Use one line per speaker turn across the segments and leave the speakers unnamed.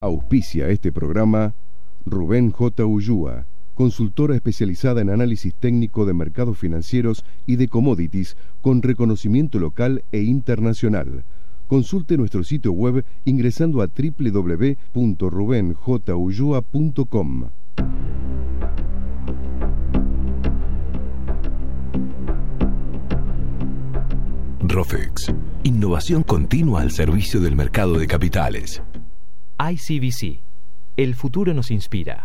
Auspicia este programa Rubén J. Ullúa, consultora especializada en análisis técnico de mercados financieros y de commodities con reconocimiento local e internacional. Consulte nuestro sitio web ingresando a www.rubenjullua.com.
Rofex, innovación continua al servicio del mercado de capitales.
ICBC, el futuro nos inspira.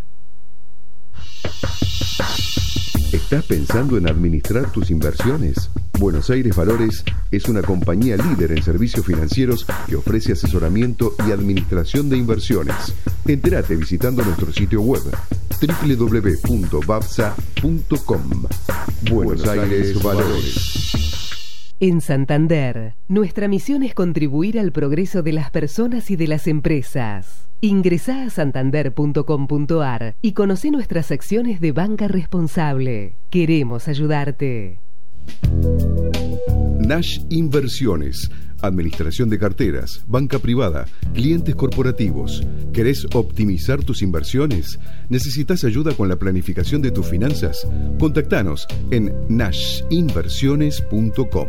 ¿Estás pensando en administrar tus inversiones? Buenos Aires Valores es una compañía líder en servicios financieros que ofrece asesoramiento y administración de inversiones. Entérate visitando nuestro sitio web www.babsa.com. Buenos Aires Valores.
En Santander, nuestra misión es contribuir al progreso de las personas y de las empresas. Ingresá a santander.com.ar y conoce nuestras acciones de banca responsable. Queremos ayudarte.
Nash Inversiones, administración de carteras, banca privada, clientes corporativos. ¿Querés optimizar tus inversiones? ¿Necesitas ayuda con la planificación de tus finanzas? Contactanos en nashinversiones.com.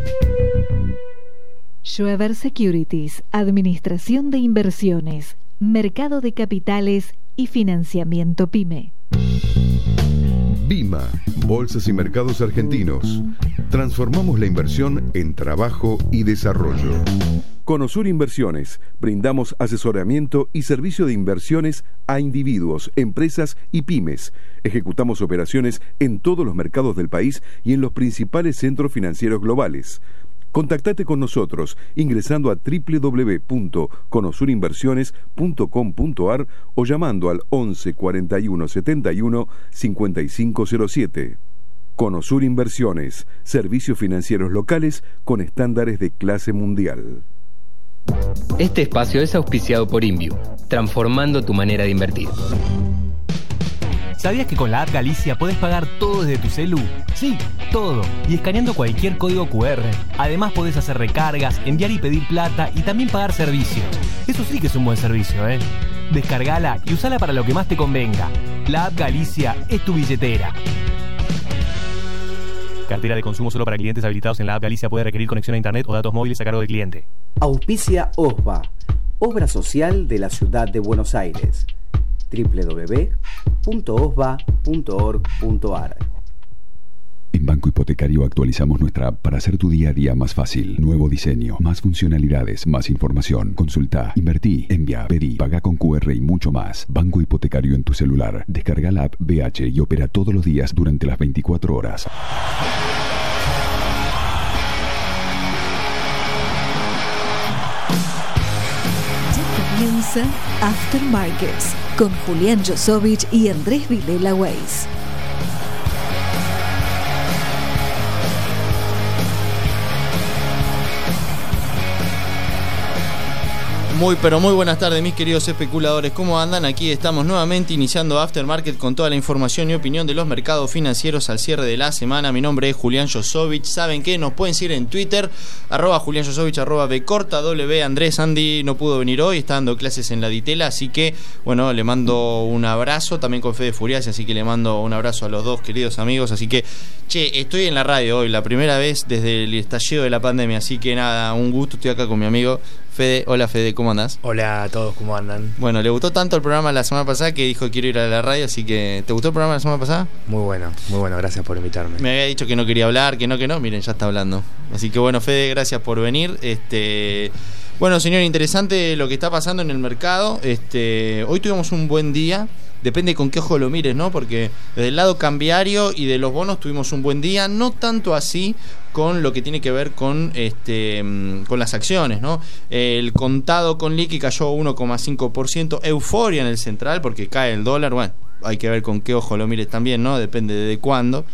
Schweber Securities, administración de inversiones, mercado de capitales y financiamiento PYME.
BIMA, Bolsas y Mercados Argentinos. Transformamos la inversión en trabajo y desarrollo. Conosur Inversiones. Brindamos asesoramiento y servicio de inversiones a individuos, empresas y pymes. Ejecutamos operaciones en todos los mercados del país y en los principales centros financieros globales. Contactate con nosotros ingresando a www.conosurinversiones.com.ar o llamando al 11 41 71 5507. Conosur Inversiones, servicios financieros locales con estándares de clase mundial.
Este espacio es auspiciado por Inviu, transformando tu manera de invertir.
¿Sabías que con la app Galicia podés pagar todo desde tu celu? Sí, todo. Y escaneando cualquier código QR. Además podés hacer recargas, enviar y pedir plata y también pagar servicios. Eso sí que es un buen servicio, ¿eh? Descargala y usala para lo que más te convenga. La app Galicia es tu billetera. Cartera de consumo solo para clientes habilitados en la app Galicia. Puede requerir conexión a internet o datos móviles a cargo del cliente.
Auspicia OSBA, Obra Social de la Ciudad de Buenos Aires. www.osba.org.ar.
En Banco Hipotecario actualizamos nuestra app para hacer tu día a día más fácil. Nuevo diseño, más funcionalidades, más información. Consulta, invertí, envía, pedí, paga con QR y mucho más. Banco Hipotecario en tu celular. Descarga la app BH y opera todos los días durante las 24 horas.
Comienza After Markets con Julián Josovich y Andrés Vilela Weiss.
Muy buenas tardes, mis queridos especuladores. ¿Cómo andan? Aquí estamos nuevamente iniciando Aftermarket con toda la información y opinión de los mercados financieros al cierre de la semana. Mi nombre es Julián Josovich. ¿Saben qué? Nos pueden seguir en Twitter, @Julián Josovich, @BCortaW. Andrés Andy no pudo venir hoy, está dando clases en la Ditela, así que, bueno, le mando un abrazo. También con Fede Furiasi, así que le mando un abrazo a los dos queridos amigos. Así que, estoy en la radio hoy, la primera vez desde el estallido de la pandemia. Así que nada, un gusto, estoy acá con mi amigo Fede. Hola Fede, ¿cómo andás?
Hola a todos, ¿cómo andan?
Bueno, le gustó tanto el programa la semana pasada que dijo quiero ir a la radio, así que ¿te gustó el programa la semana pasada?
Muy bueno, gracias por invitarme.
Me había dicho que no quería hablar, que no, miren, ya está hablando. Así que bueno, Fede, gracias por venir. Bueno, señor, interesante lo que está pasando en el mercado. Hoy tuvimos un buen día. Depende con qué ojo lo mires, ¿no? Porque desde el lado cambiario y de los bonos tuvimos un buen día, no tanto así con lo que tiene que ver con las acciones, ¿no? El contado con liqui cayó 1,5%, euforia en el central porque cae el dólar. Bueno, hay que ver con qué ojo lo mires también, ¿no? Depende de cuándo.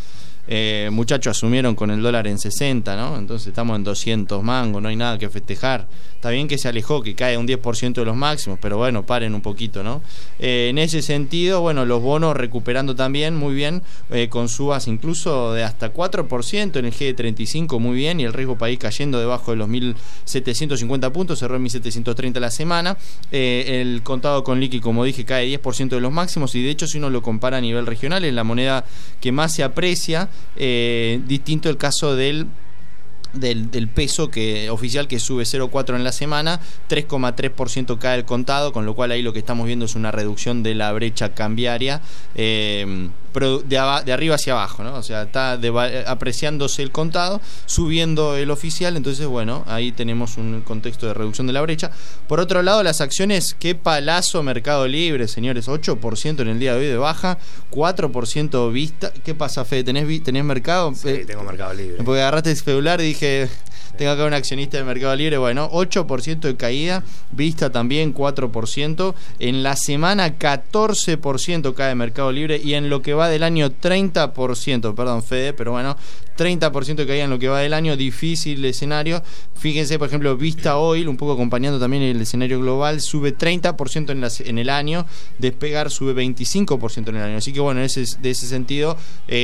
muchachos asumieron con el dólar en 60, ¿no? Entonces estamos en 200 mangos, no hay nada que festejar. Está bien que se alejó, que cae un 10% de los máximos, pero bueno, paren un poquito, ¿no? En ese sentido, bueno, los bonos recuperando también muy bien, con subas incluso de hasta 4% en el G35, muy bien, y el riesgo país cayendo debajo de los 1.750 puntos, cerró en 1.730 la semana. El contado con liqui, como dije, cae 10% de los máximos, y de hecho si uno lo compara a nivel regional, es la moneda que más se aprecia, distinto el caso del peso oficial, que sube 0,4 en la semana, 3,3% cae el contado, con lo cual ahí lo que estamos viendo es una reducción de la brecha cambiaria, pero de arriba hacia abajo, ¿no? O sea, está apreciándose el contado, subiendo el oficial, entonces bueno, ahí tenemos un contexto de reducción de la brecha. Por otro lado, las acciones, qué palazo Mercado Libre, señores, 8% en el día de hoy de baja, 4% vista. ¿Qué pasa, Fede? ¿Tenés mercado?
Sí, tengo Mercado Libre.
Porque agarraste el celular y dije, tengo acá un accionista de Mercado Libre. Bueno, 8% de caída, vista también 4%, en la semana 14% cae Mercado Libre, y en lo que va del año 30%, perdón Fede, pero bueno, 30% de caída en lo que va del año, difícil escenario. Fíjense, por ejemplo, Vista Oil, un poco acompañando también el escenario global, sube 30% en el año, Despegar sube 25% en el año, así que bueno, de ese sentido,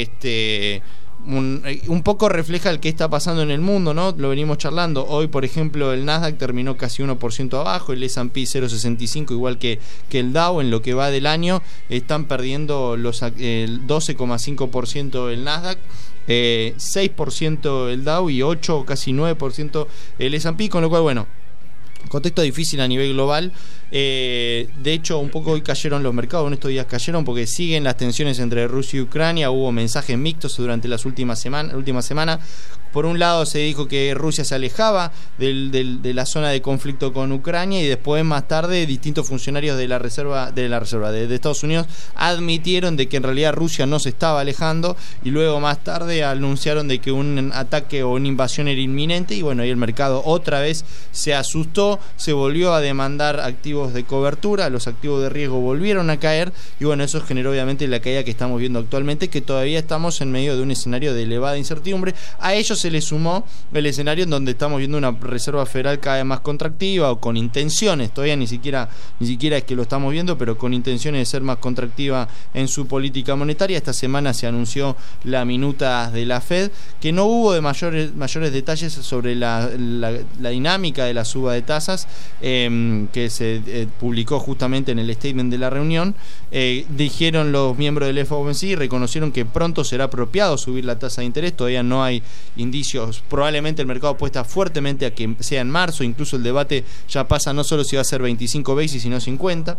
un poco refleja el que está pasando en el mundo, ¿no? Lo venimos charlando. Hoy, por ejemplo, el Nasdaq terminó casi 1% abajo, el S&P 0,65, igual que el Dow. En lo que va del año están perdiendo el 12,5% el Nasdaq, 6% el Dow y 8, casi 9% el S&P, con lo cual, bueno, contexto difícil a nivel global. De hecho, un poco hoy cayeron los mercados, en estos días cayeron porque siguen las tensiones entre Rusia y Ucrania. Hubo mensajes mixtos durante las última semana. Por un lado se dijo que Rusia se alejaba de la zona de conflicto con Ucrania, y después, más tarde, distintos funcionarios de Estados Unidos admitieron de que en realidad Rusia no se estaba alejando, y luego más tarde anunciaron de que un ataque o una invasión era inminente, y bueno, ahí el mercado otra vez se asustó, se volvió a demandar activos de cobertura, los activos de riesgo volvieron a caer, y bueno, eso generó obviamente la caída que estamos viendo actualmente, que todavía estamos en medio de un escenario de elevada incertidumbre. A ellos se le sumó el escenario en donde estamos viendo una Reserva Federal cada vez más contractiva, o con intenciones, todavía ni siquiera es que lo estamos viendo, pero con intenciones de ser más contractiva en su política monetaria. Esta semana se anunció la minuta de la Fed, que no hubo de mayores detalles sobre la dinámica de la suba de tasas, que se publicó justamente en el statement de la reunión. Dijeron los miembros del FOMC, reconocieron que pronto será apropiado subir la tasa de interés. Todavía no hay indicios, probablemente el mercado apuesta fuertemente a que sea en marzo, incluso el debate ya pasa no solo si va a ser 25 basis, sino 50.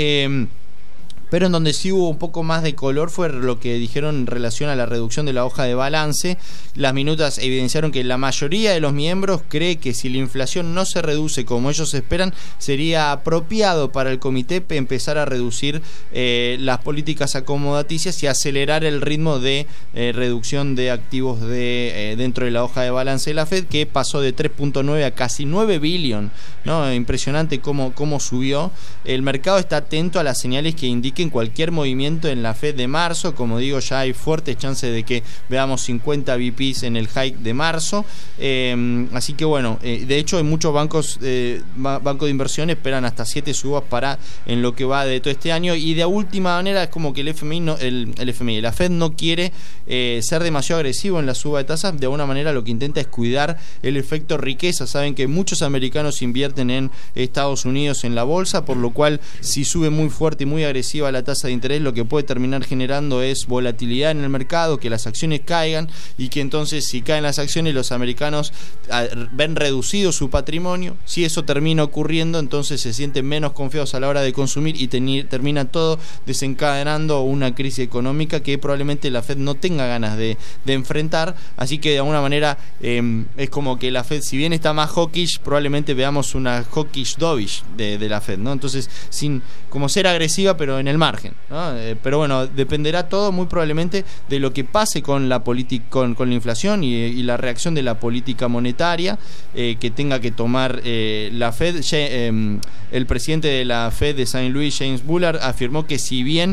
Pero en donde sí hubo un poco más de color fue lo que dijeron en relación a la reducción de la hoja de balance. Las minutas evidenciaron que la mayoría de los miembros cree que si la inflación no se reduce como ellos esperan, sería apropiado para el comité empezar a reducir las políticas acomodaticias y acelerar el ritmo de reducción de activos dentro de la hoja de balance de la Fed, que pasó de 3.9 a casi 9 billion, ¿no? Impresionante cómo subió. El mercado está atento a las señales que indican cualquier movimiento en la Fed de marzo. Como digo, ya hay fuertes chances de que veamos 50 BPs en el hike de marzo, así que bueno, de hecho en muchos bancos de inversión esperan hasta 7 subas en lo que va de todo este año, y de última manera es como que la Fed no quiere ser demasiado agresivo en la suba de tasas. De alguna manera lo que intenta es cuidar el efecto riqueza. Saben que muchos americanos invierten en Estados Unidos en la bolsa, por lo cual si sube muy fuerte y muy agresiva la tasa de interés, lo que puede terminar generando es volatilidad en el mercado, que las acciones caigan, y que entonces si caen las acciones los americanos ven reducido su patrimonio. Si eso termina ocurriendo, entonces se sienten menos confiados a la hora de consumir, y termina todo desencadenando una crisis económica que probablemente la Fed no tenga ganas de enfrentar. Así que de alguna manera es como que la Fed, si bien está más hawkish, probablemente veamos una hawkish dovish de la Fed, ¿no? Entonces, sin como ser agresiva, pero en el margen, ¿no? Pero bueno, dependerá todo muy probablemente de lo que pase con la con la inflación y la reacción de la política monetaria que tenga que tomar la Fed. El presidente de la Fed de St. Louis, James Bullard, afirmó que si bien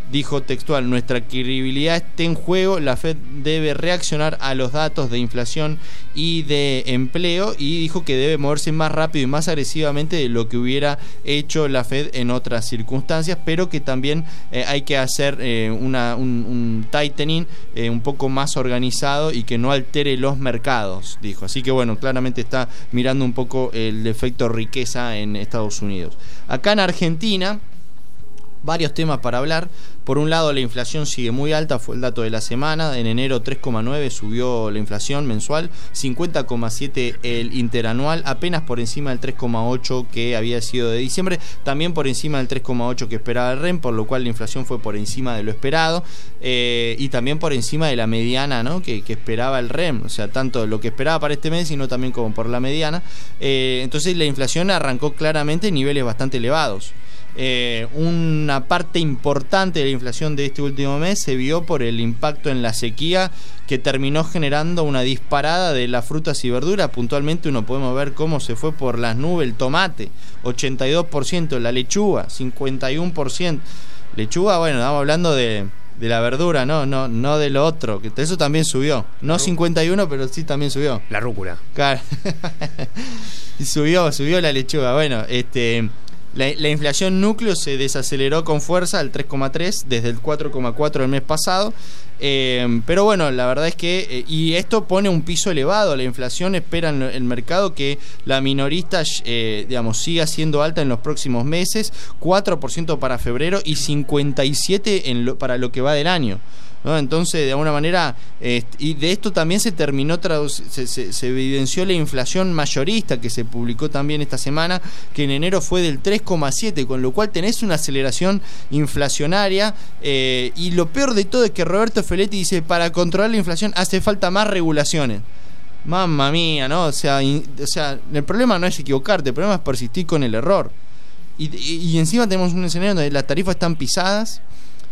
dijo textual: nuestra credibilidad está en juego, la Fed debe reaccionar a los datos de inflación y de empleo, y dijo que debe moverse más rápido y más agresivamente de lo que hubiera hecho la Fed en otras circunstancias, pero que también hay que hacer un tightening un poco más organizado y que no altere los mercados, dijo. Así que bueno, claramente está mirando un poco el efecto riqueza en Estados Unidos. Acá en Argentina, varios temas para hablar. Por un lado, la inflación sigue muy alta, fue el dato de la semana. En enero 3,9 subió la inflación mensual, 50,7 el interanual, apenas por encima del 3,8 que había sido de diciembre, también por encima del 3,8 que esperaba el REM, por lo cual la inflación fue por encima de lo esperado, y también por encima de la mediana, ¿no?, que esperaba el REM, o sea, tanto lo que esperaba para este mes, sino también como por la mediana. Entonces la inflación arrancó claramente en niveles bastante elevados. Una parte importante de la inflación de este último mes se vio por el impacto en la sequía, que terminó generando una disparada de las frutas y verduras. Puntualmente uno podemos ver cómo se fue por las nubes el tomate, 82%, la lechuga, 51%. Lechuga, bueno, estamos hablando de la verdura, no de lo otro, que eso también subió. No 51, pero sí también subió.
La rúcula. Claro.
subió la lechuga. Bueno, la inflación núcleo se desaceleró con fuerza al 3,3 desde el 4,4 del mes pasado, pero bueno, la verdad es que y esto pone un piso elevado a la inflación. Espera el mercado que la minorista siga siendo alta en los próximos meses, 4% para febrero y 57% para lo que va del año, ¿no? Entonces, de alguna manera, y de esto también se terminó se evidenció la inflación mayorista, que se publicó también esta semana, que en enero fue del 3,7, con lo cual tenés una aceleración inflacionaria, y lo peor de todo es que Roberto Feletti dice: para controlar la inflación hace falta más regulaciones. Mamma mía, ¿no? O sea, el problema no es equivocarte, el problema es persistir con el error, y encima tenemos un escenario donde las tarifas están pisadas.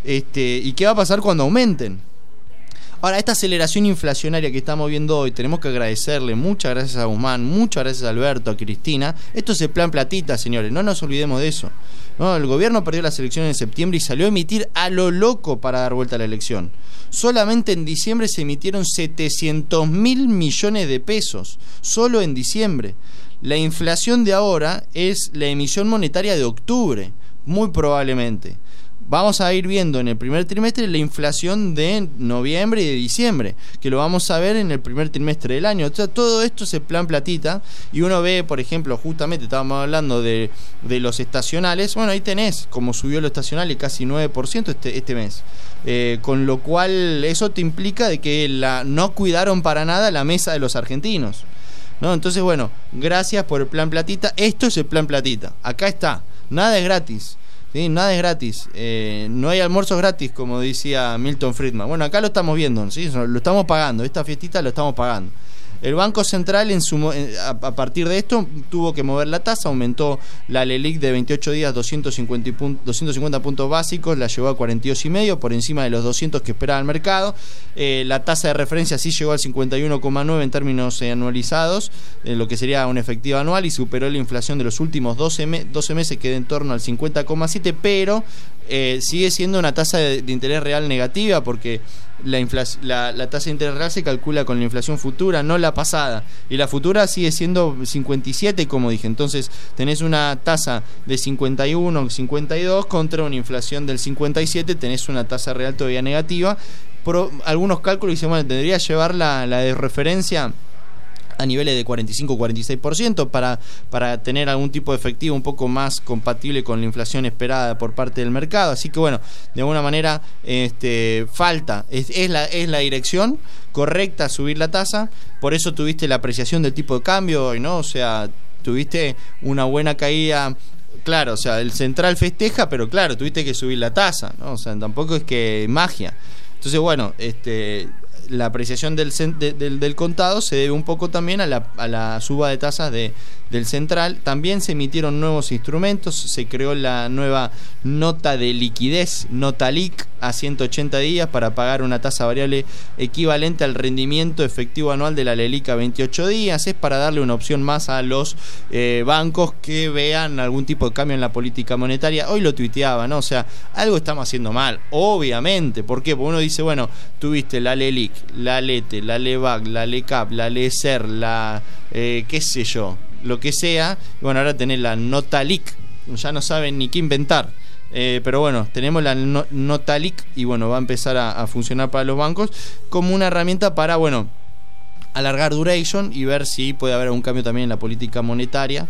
¿Y qué va a pasar cuando aumenten? Ahora, esta aceleración inflacionaria que estamos viendo hoy, tenemos que agradecerle, muchas gracias a Guzmán, muchas gracias a Alberto, a Cristina. Esto es el plan platita, señores, no nos olvidemos de eso, ¿no? El gobierno perdió las elecciones en septiembre y salió a emitir a lo loco para dar vuelta a la elección. Solamente en diciembre se emitieron 700.000 millones de pesos, solo en diciembre. La inflación de ahora es la emisión monetaria de octubre, muy probablemente. Vamos a ir viendo en el primer trimestre la inflación de noviembre y de diciembre, que lo vamos a ver en el primer trimestre del año. O sea, todo esto es el plan platita, y uno ve, por ejemplo, justamente estábamos hablando de los estacionales. Bueno, ahí tenés como subió lo estacional casi 9% este mes, con lo cual eso te implica de que no cuidaron para nada la mesa de los argentinos, ¿no? Entonces, bueno, gracias por el plan platita. Esto es el plan platita, acá está, nada es gratis. Sí, nada es gratis, no hay almuerzos gratis, como decía Milton Friedman. Bueno, acá lo estamos viendo, ¿sí? Lo estamos pagando, esta fiestita lo estamos pagando. El Banco Central a partir de esto tuvo que mover la tasa, aumentó la LELIQ de 28 días 250 puntos básicos, la llevó a 42,5, por encima de los 200 que esperaba el mercado. La tasa de referencia sí llegó al 51,9 en términos anualizados, lo que sería un efectivo anual, y superó la inflación de los últimos 12 meses, que de en torno al 50,7, pero sigue siendo una tasa de interés real negativa, porque la tasa de interés real se calcula con la inflación futura, no la pasada, y la futura sigue siendo 57, como dije. Entonces tenés una tasa de 51, 52 contra una inflación del 57, tenés una tasa real todavía negativa. Algunos cálculos dicen, bueno, tendría que llevar la de referencia a niveles de 45-46% para tener algún tipo de efectivo un poco más compatible con la inflación esperada por parte del mercado. Así que bueno, de alguna manera falta, es la dirección correcta subir la tasa. Por eso tuviste la apreciación del tipo de cambio hoy, ¿no? O sea, tuviste una buena caída. Claro, o sea, el central festeja, pero claro, tuviste que subir la tasa, ¿no? O sea, tampoco es que magia. Entonces, bueno, la apreciación del contado se debe un poco también a la suba de tasas de del central. También se emitieron nuevos instrumentos, se creó la nueva nota de liquidez, Notalic, a 180 días para pagar una tasa variable equivalente al rendimiento efectivo anual de la LELIQ a 28 días. Es para darle una opción más a los bancos que vean algún tipo de cambio en la política monetaria. Hoy lo tuiteaba, ¿no? O sea, algo estamos haciendo mal, obviamente. ¿Por qué? Porque uno dice, bueno, tuviste la LELIQ, la LETE, la LEVAC, la LECAP, la LESER, la qué sé yo, lo que sea. Bueno, ahora tenés la Notalic, ya no saben ni qué inventar. Pero bueno, tenemos la Notalic y bueno, va a empezar a funcionar para los bancos como una herramienta para, bueno, alargar duration y ver si puede haber algún cambio también en la política monetaria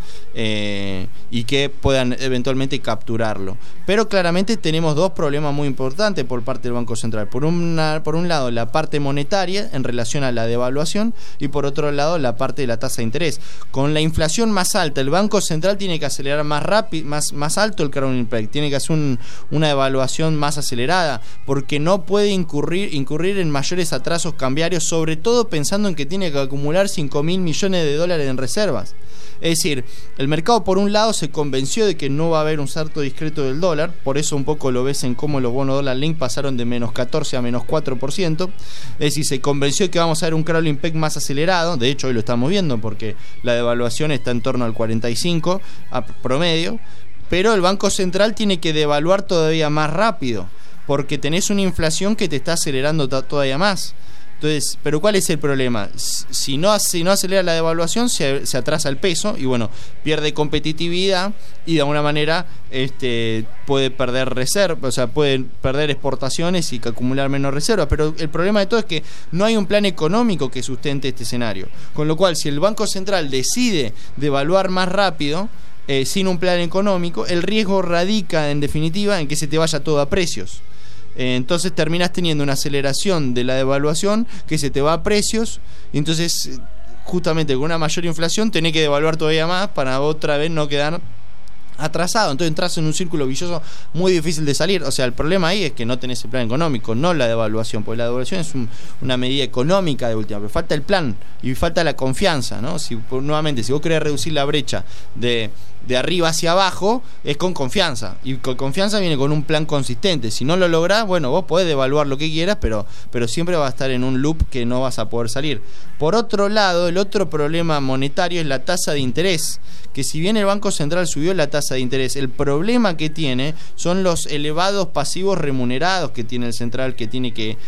y que puedan eventualmente capturarlo. Pero claramente tenemos dos problemas muy importantes por parte del Banco Central. Por un lado, la parte monetaria en relación a la devaluación, y por otro lado, la parte de la tasa de interés. Con la inflación más alta, el Banco Central tiene que acelerar más rápido, más alto el crowning impact, tiene que hacer una devaluación más acelerada, porque no puede incurrir en mayores atrasos cambiarios, sobre todo pensando en que tiene que acumular 5.000 millones de dólares en reservas. Es decir, el mercado por un lado se convenció de que no va a haber un salto discreto del dólar, por eso un poco lo ves en cómo los bonos dólar link pasaron de menos 14 a menos 4%, es decir, se convenció de que vamos a ver un crowning impact más acelerado. De hecho hoy lo estamos viendo porque la devaluación está en torno al 45 a promedio, pero el Banco Central tiene que devaluar todavía más rápido, porque tenés una inflación que te está acelerando todavía más. Entonces, pero ¿cuál es el problema? Si no acelera la devaluación, se atrasa el peso y bueno, pierde competitividad y de alguna manera puede perder reservas, o sea, puede perder exportaciones y acumular menos reservas. Pero el problema de todo es que no hay un plan económico que sustente este escenario. Con lo cual, si el Banco Central decide devaluar más rápido, sin un plan económico, el riesgo radica en definitiva en que se te vaya todo a precios. Entonces terminas teniendo una aceleración de la devaluación que se te va a precios, y entonces justamente con una mayor inflación tenés que devaluar todavía más para otra vez no quedar atrasado. Entonces entras en un círculo vicioso muy difícil de salir. O sea, el problema ahí es que no tenés el plan económico, no la devaluación, porque la devaluación es una medida económica de última, pero falta el plan y falta la confianza, ¿no? Si vos querés reducir la brecha de arriba hacia abajo, es con confianza, y con confianza viene con un plan consistente. Si no lo lográs, bueno, vos podés devaluar lo que quieras, pero siempre vas a estar en un loop que no vas a poder salir. Por otro lado, el otro problema monetario es la tasa de interés, que si bien el Banco Central subió la tasa de interés, el problema que tiene son los elevados pasivos remunerados que tiene el central, que tiene que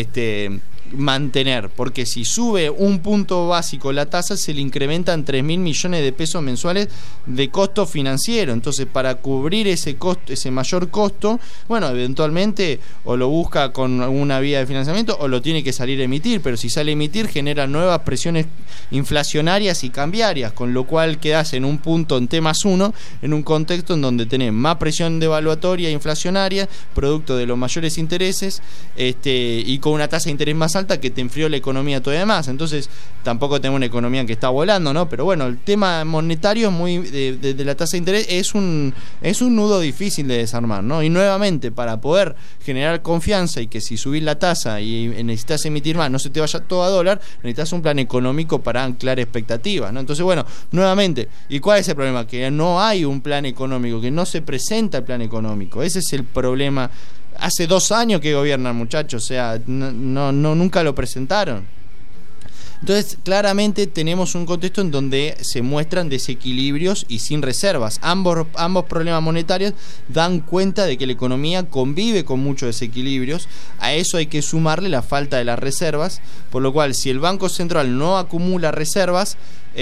mantener, porque si sube un punto básico la tasa, se le incrementan 3.000 millones de pesos mensuales de costo financiero. Entonces, para cubrir ese costo, ese mayor costo, bueno, eventualmente o lo busca con alguna vía de financiamiento o lo tiene que salir a emitir, pero si sale a emitir genera nuevas presiones inflacionarias y cambiarias, con lo cual quedás en un punto en T+1, en un contexto en donde tenés más presión devaluatoria e inflacionaria, producto de los mayores intereses, y con una tasa de interés más alta que te enfrió la economía todavía más. Entonces tampoco tenemos una economía que está volando, ¿no? Pero bueno, el tema monetario es muy de la tasa de interés es un nudo difícil de desarmar, ¿no? Y nuevamente, para poder generar confianza y que si subís la tasa y necesitas emitir más, no se te vaya todo a dólar, necesitas un plan económico para anclar expectativas, ¿no? Entonces, bueno, nuevamente, ¿y cuál es el problema? Que no hay un plan económico, que no se presenta el plan económico. Ese es el problema. Hace 2 años que gobiernan, muchachos, o sea, nunca lo presentaron. Entonces, claramente tenemos un contexto en donde se muestran desequilibrios y sin reservas. Ambos problemas monetarios dan cuenta de que la economía convive con muchos desequilibrios. A eso hay que sumarle la falta de las reservas, por lo cual, si el Banco Central no acumula reservas,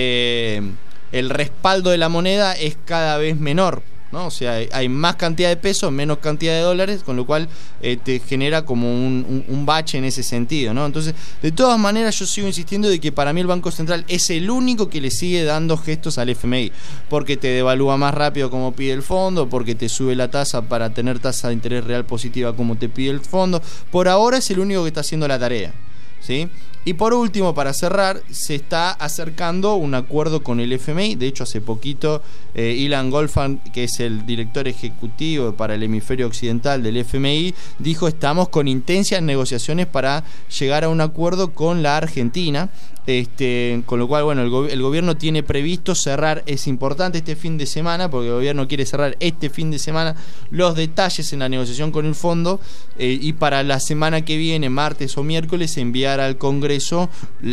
el respaldo de la moneda es cada vez menor, ¿no? O sea, hay más cantidad de pesos, menos cantidad de dólares, con lo cual te genera como un bache en ese sentido, ¿no? Entonces, de todas maneras, yo sigo insistiendo de que para mí el Banco Central es el único que le sigue dando gestos al FMI, porque te devalúa más rápido como pide el fondo, porque te sube la tasa para tener tasa de interés real positiva como te pide el fondo. Por ahora es el único que está haciendo la tarea, ¿sí? Y por último, para cerrar, se está acercando un acuerdo con el FMI. De hecho, hace poquito Ilan Goldfarb, que es el director ejecutivo para el hemisferio occidental del FMI, dijo: estamos con intensas negociaciones para llegar a un acuerdo con la Argentina. Con lo cual, bueno, el gobierno tiene previsto cerrar, es importante este fin de semana, porque el gobierno quiere cerrar este fin de semana los detalles en la negociación con el fondo, y para la semana que viene, martes o miércoles, enviar al Congreso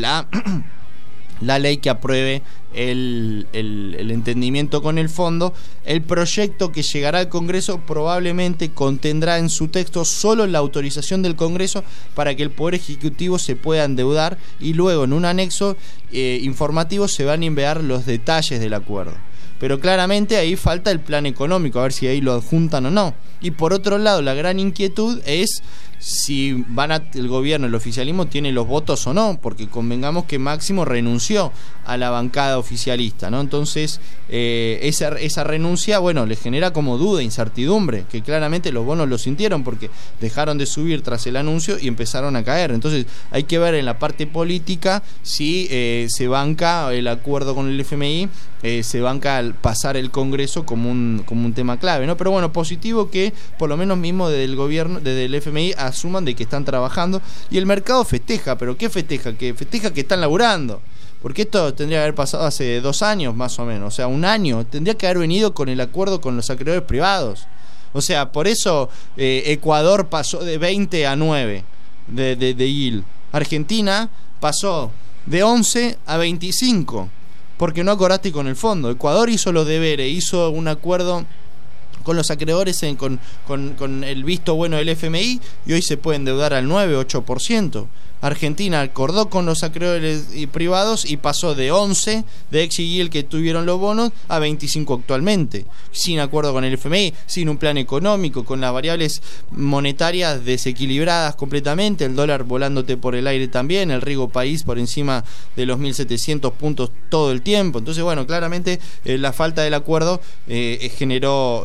la ley que apruebe el entendimiento con el fondo. El proyecto que llegará al Congreso probablemente contendrá en su texto solo la autorización del Congreso para que el Poder Ejecutivo se pueda endeudar, y luego en un anexo informativo se van a enviar los detalles del acuerdo. Pero claramente ahí falta el plan económico, a ver si ahí lo adjuntan o no. Y por otro lado, la gran inquietud es si el gobierno, el oficialismo, tiene los votos o no, porque convengamos que Máximo renunció a la bancada oficialista, ¿no? Entonces, esa renuncia, bueno, le genera como duda, incertidumbre, que claramente los bonos lo sintieron porque dejaron de subir tras el anuncio y empezaron a caer. Entonces, hay que ver en la parte política si se banca el acuerdo con el FMI, se banca al pasar el Congreso como un tema clave, ¿no? Pero bueno, positivo que por lo menos mismo desde el gobierno, desde el FMI, asuman de que están trabajando, y el mercado festeja. ¿Pero qué festeja? Que festeja que están laburando, porque esto tendría que haber pasado hace 2 años más o menos, o sea, 1 año, tendría que haber venido con el acuerdo con los acreedores privados. O sea, por eso Ecuador pasó de 20 a 9 de yield. Argentina pasó de 11 a 25 porque no acordaste con el fondo. Ecuador hizo los deberes, hizo un acuerdo con los acreedores con el visto bueno del FMI, y hoy se puede endeudar al 9-8%. Argentina acordó con los acreedores privados y pasó de 11 de ex yield que tuvieron los bonos a 25 actualmente, sin acuerdo con el FMI, sin un plan económico, con las variables monetarias desequilibradas completamente, el dólar volándote por el aire también, el riesgo país por encima de los 1.700 puntos todo el tiempo. Entonces, bueno, claramente la falta del acuerdo generó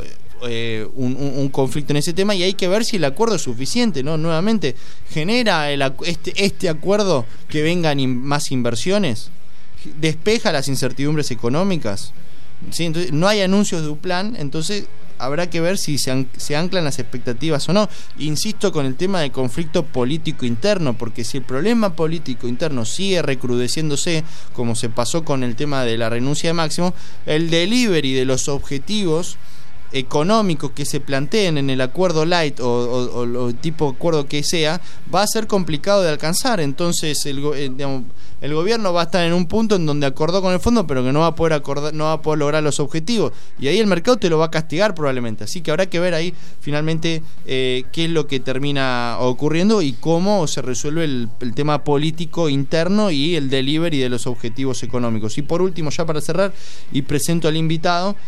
un conflicto en ese tema, y hay que ver si el acuerdo es suficiente, ¿no? Nuevamente, ¿genera este acuerdo que vengan más inversiones? ¿Despeja las incertidumbres económicas? ¿Sí? Entonces, no hay anuncios de un plan, entonces habrá que ver si se anclan las expectativas o no. Insisto con el tema del conflicto político interno, porque si el problema político interno sigue recrudeciéndose, como se pasó con el tema de la renuncia de Máximo, el delivery de los objetivos económicos que se planteen en el acuerdo light o tipo acuerdo que sea, va a ser complicado de alcanzar. Entonces el gobierno va a estar en un punto en donde acordó con el fondo, pero que no va a poder lograr los objetivos, y ahí el mercado te lo va a castigar probablemente. Así que habrá que ver ahí finalmente qué es lo que termina ocurriendo y cómo se resuelve el tema político interno y el delivery de los objetivos económicos. Y por último, ya para cerrar, y presento al invitado,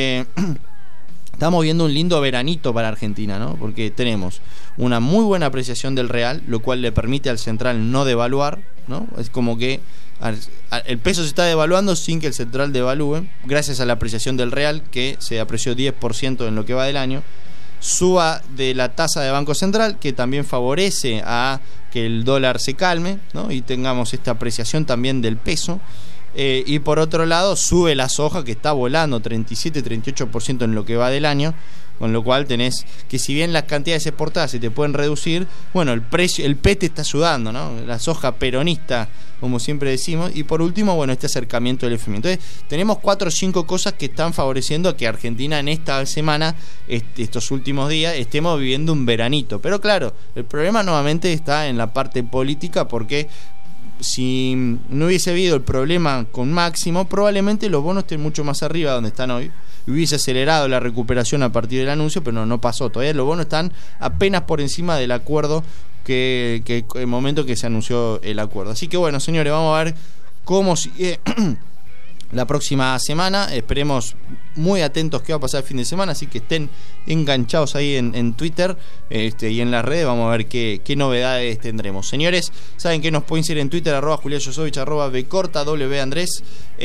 estamos viendo un lindo veranito para Argentina, ¿no? Porque tenemos una muy buena apreciación del real, lo cual le permite al central no devaluar, ¿no? Es como que el peso se está devaluando sin que el central devalúe, gracias a la apreciación del real, que se apreció 10% en lo que va del año. Suba de la tasa de Banco Central, que también favorece a que el dólar se calme, ¿no? Y tengamos esta apreciación también del peso. Y por otro lado, sube la soja, que está volando 37-38% en lo que va del año, con lo cual tenés que, si bien las cantidades exportadas se te pueden reducir, bueno, el precio, el PET está ayudando, ¿no? La soja peronista, como siempre decimos. Y por último, bueno, este acercamiento del FMI. Entonces, tenemos 4 o 5 cosas que están favoreciendo a que Argentina en esta semana, estos últimos días, estemos viviendo un veranito. Pero claro, el problema nuevamente está en la parte política, porque si no hubiese habido el problema con Máximo, probablemente los bonos estén mucho más arriba de donde están hoy, y hubiese acelerado la recuperación a partir del anuncio, pero no pasó. Todavía los bonos están apenas por encima del acuerdo que el momento que se anunció el acuerdo. Así que bueno, señores, vamos a ver cómo sigue la próxima semana. Esperemos, muy atentos qué va a pasar el fin de semana, así que estén enganchados ahí en Twitter y en las redes. Vamos a ver qué novedades tendremos. Señores, saben que nos pueden seguir en Twitter, @JulianJosovich, @bcorta, @wandrés,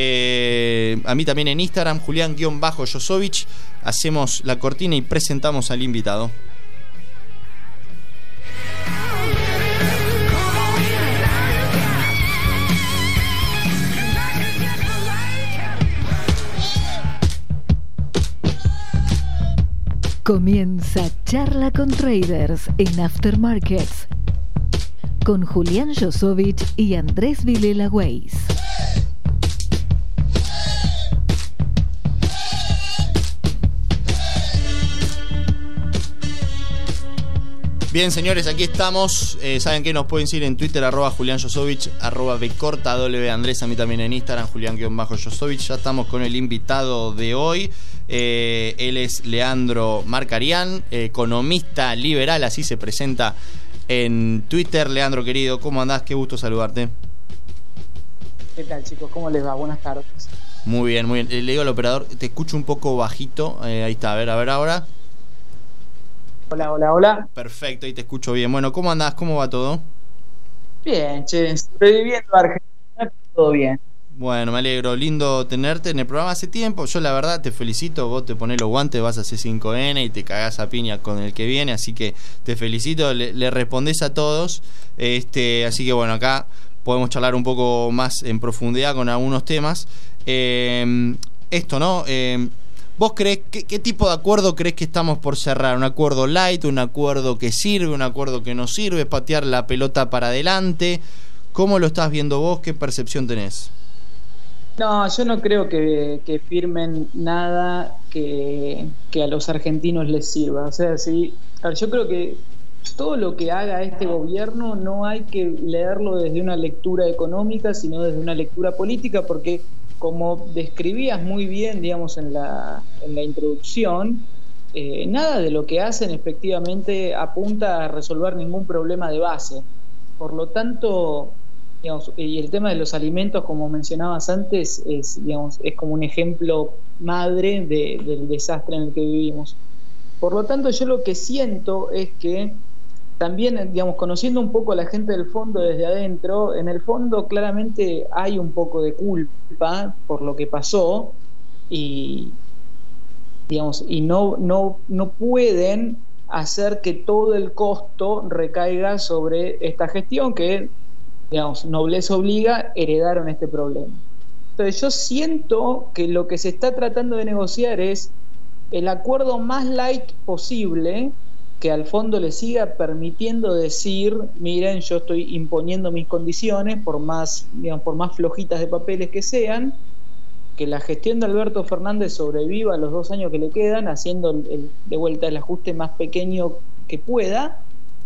a mí también en Instagram, Julián_Josovich. Hacemos la cortina y presentamos al invitado.
Comienza Charla con Traders en Aftermarkets. con Julián Josovich y Andrés Vilela Weiss.
Bien, señores, aquí estamos. Saben que nos pueden seguir en Twitter, @Julián Josovich, @bcortaw Andrés, a mí también en Instagram, Julián_Josovich. Ya estamos con el invitado de hoy. Él es Leandro Marcarián, economista liberal, así se presenta en Twitter. Leandro, querido, ¿cómo andás? Qué gusto saludarte.
¿Qué tal, chicos? ¿Cómo les va? Buenas tardes.
Muy bien, muy bien. Le digo al operador, te escucho un poco bajito. Ahí está, a ver ahora.
Hola.
Perfecto, ahí te escucho bien. Bueno, ¿cómo andás? ¿Cómo va todo?
Bien, sobreviviendo a Argentina, todo bien.
Bueno, me alegro, lindo tenerte en el programa hace tiempo. Yo la verdad te felicito, vos te ponés los guantes, vas a C5N y te cagás a piña con el que viene, así que te felicito, le respondés a todos. Así que bueno, acá podemos charlar un poco más en profundidad con algunos temas. Esto, ¿no? ¿Vos creés, qué tipo de acuerdo creés que estamos por cerrar? ¿Un acuerdo light, un acuerdo que sirve, un acuerdo que no sirve, patear la pelota para adelante? ¿Cómo lo estás viendo vos? ¿Qué percepción tenés?
No, yo no creo que firmen nada que a los argentinos les sirva. O sea, sí, a ver, yo creo que todo lo que haga este gobierno no hay que leerlo desde una lectura económica, sino desde una lectura política, porque como describías muy bien, digamos, en la introducción, nada de lo que hacen efectivamente apunta a resolver ningún problema de base. Por lo tanto, digamos, y el tema de los alimentos, como mencionabas antes, es como un ejemplo madre del desastre en el que vivimos. Por lo tanto, yo lo que siento es que también, digamos, conociendo un poco a la gente del fondo desde adentro, en el fondo claramente hay un poco de culpa por lo que pasó y, digamos, y no pueden hacer que todo el costo recaiga sobre esta gestión que, digamos, nobleza obliga, heredaron este problema. Entonces yo siento que lo que se está tratando de negociar es el acuerdo más light posible, que al fondo le siga permitiendo decir, miren, yo estoy imponiendo mis condiciones, por más flojitas de papeles que sean, que la gestión de Alberto Fernández sobreviva los 2 años que le quedan, haciendo de vuelta el ajuste más pequeño que pueda,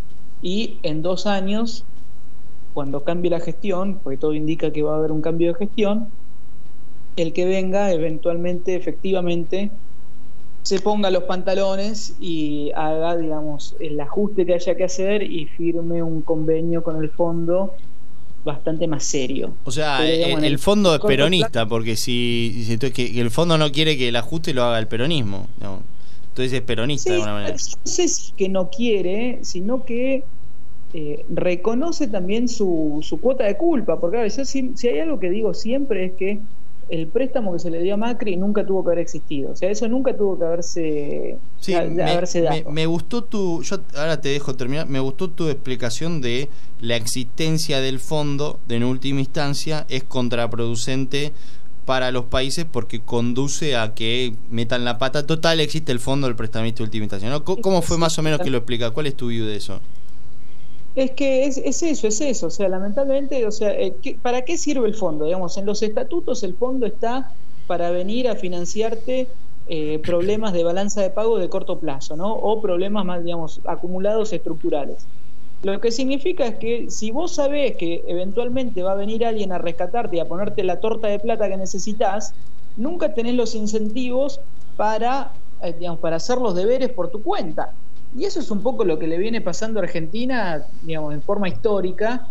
y en 2 años, cuando cambie la gestión, porque todo indica que va a haber un cambio de gestión, el que venga eventualmente, efectivamente, se ponga los pantalones y haga, digamos, el ajuste que haya que hacer y firme un convenio con el fondo bastante más serio.
O sea, pero, digamos, el fondo es peronista, porque si que el fondo no quiere que el ajuste lo haga el peronismo, ¿no? Entonces es peronista, sí, de alguna manera. No
sé si que no quiere, sino que reconoce también su cuota de culpa, porque a ver, yo si hay algo que digo siempre es que el préstamo que se le dio a Macri nunca tuvo que haber existido. O sea, eso nunca tuvo que haberse dado.
Me gustó yo ahora te dejo terminar, me gustó tu explicación de la existencia del fondo, en última instancia, es contraproducente para los países porque conduce a que metan la pata. Total, existe el fondo del prestamista de última instancia, ¿no? ¿Cómo fue más o menos que lo explica? ¿Cuál es tu view de eso?
Es que es eso, o sea, lamentablemente, o sea, ¿para qué sirve el fondo? Digamos, en los estatutos el fondo está para venir a financiarte problemas de balanza de pago de corto plazo, ¿no? O problemas más, digamos, acumulados estructurales. Lo que significa es que si vos sabés que eventualmente va a venir alguien a rescatarte y a ponerte la torta de plata que necesitas, nunca tenés los incentivos para hacer los deberes por tu cuenta. Y eso es un poco lo que le viene pasando a Argentina, digamos, en forma histórica,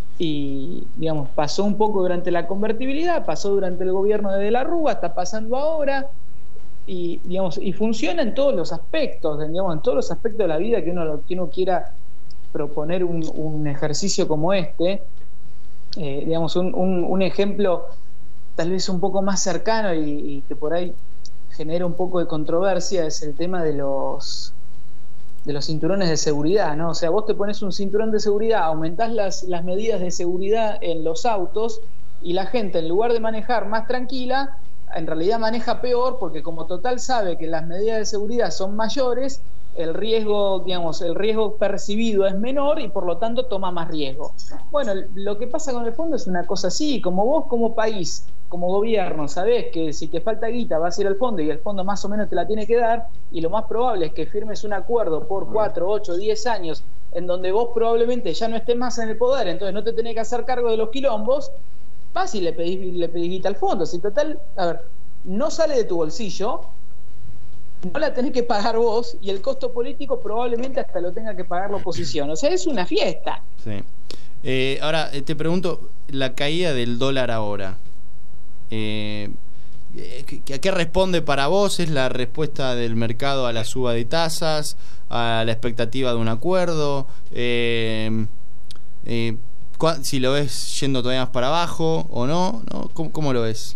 y, digamos, pasó un poco durante la convertibilidad, pasó durante el gobierno de De la Rúa, está pasando ahora, y, digamos, y funciona en todos los aspectos, digamos, en todos los aspectos de la vida que uno quiera proponer un ejercicio como este. Digamos, un ejemplo tal vez un poco más cercano y que por ahí genera un poco de controversia es el tema de los cinturones de seguridad, ¿no? O sea, vos te pones un cinturón de seguridad, aumentás las medidas de seguridad en los autos y la gente, en lugar de manejar más tranquila, en realidad maneja peor porque como total sabe que las medidas de seguridad son mayores, el riesgo, digamos, el riesgo percibido es menor y por lo tanto toma más riesgo. Bueno, lo que pasa con el fondo es una cosa así, como vos como país, como gobierno, sabés que si te falta guita vas a ir al fondo y el fondo más o menos te la tiene que dar, y lo más probable es que firmes un acuerdo por 4, 8, 10 años en donde vos probablemente ya no estés más en el poder, entonces no te tenés que hacer cargo de los quilombos, vas y le pedís guita al fondo. Si total, a ver, no sale de tu bolsillo, no la tenés que pagar vos y el costo político probablemente hasta lo tenga que pagar la oposición. O sea, es una fiesta.
Sí. Ahora, te pregunto, la caída del dólar ahora, ¿a qué responde para vos? ¿Es la respuesta del mercado a la suba de tasas, a la expectativa de un acuerdo? Si lo ves yendo todavía más para abajo o no, ¿Cómo lo ves?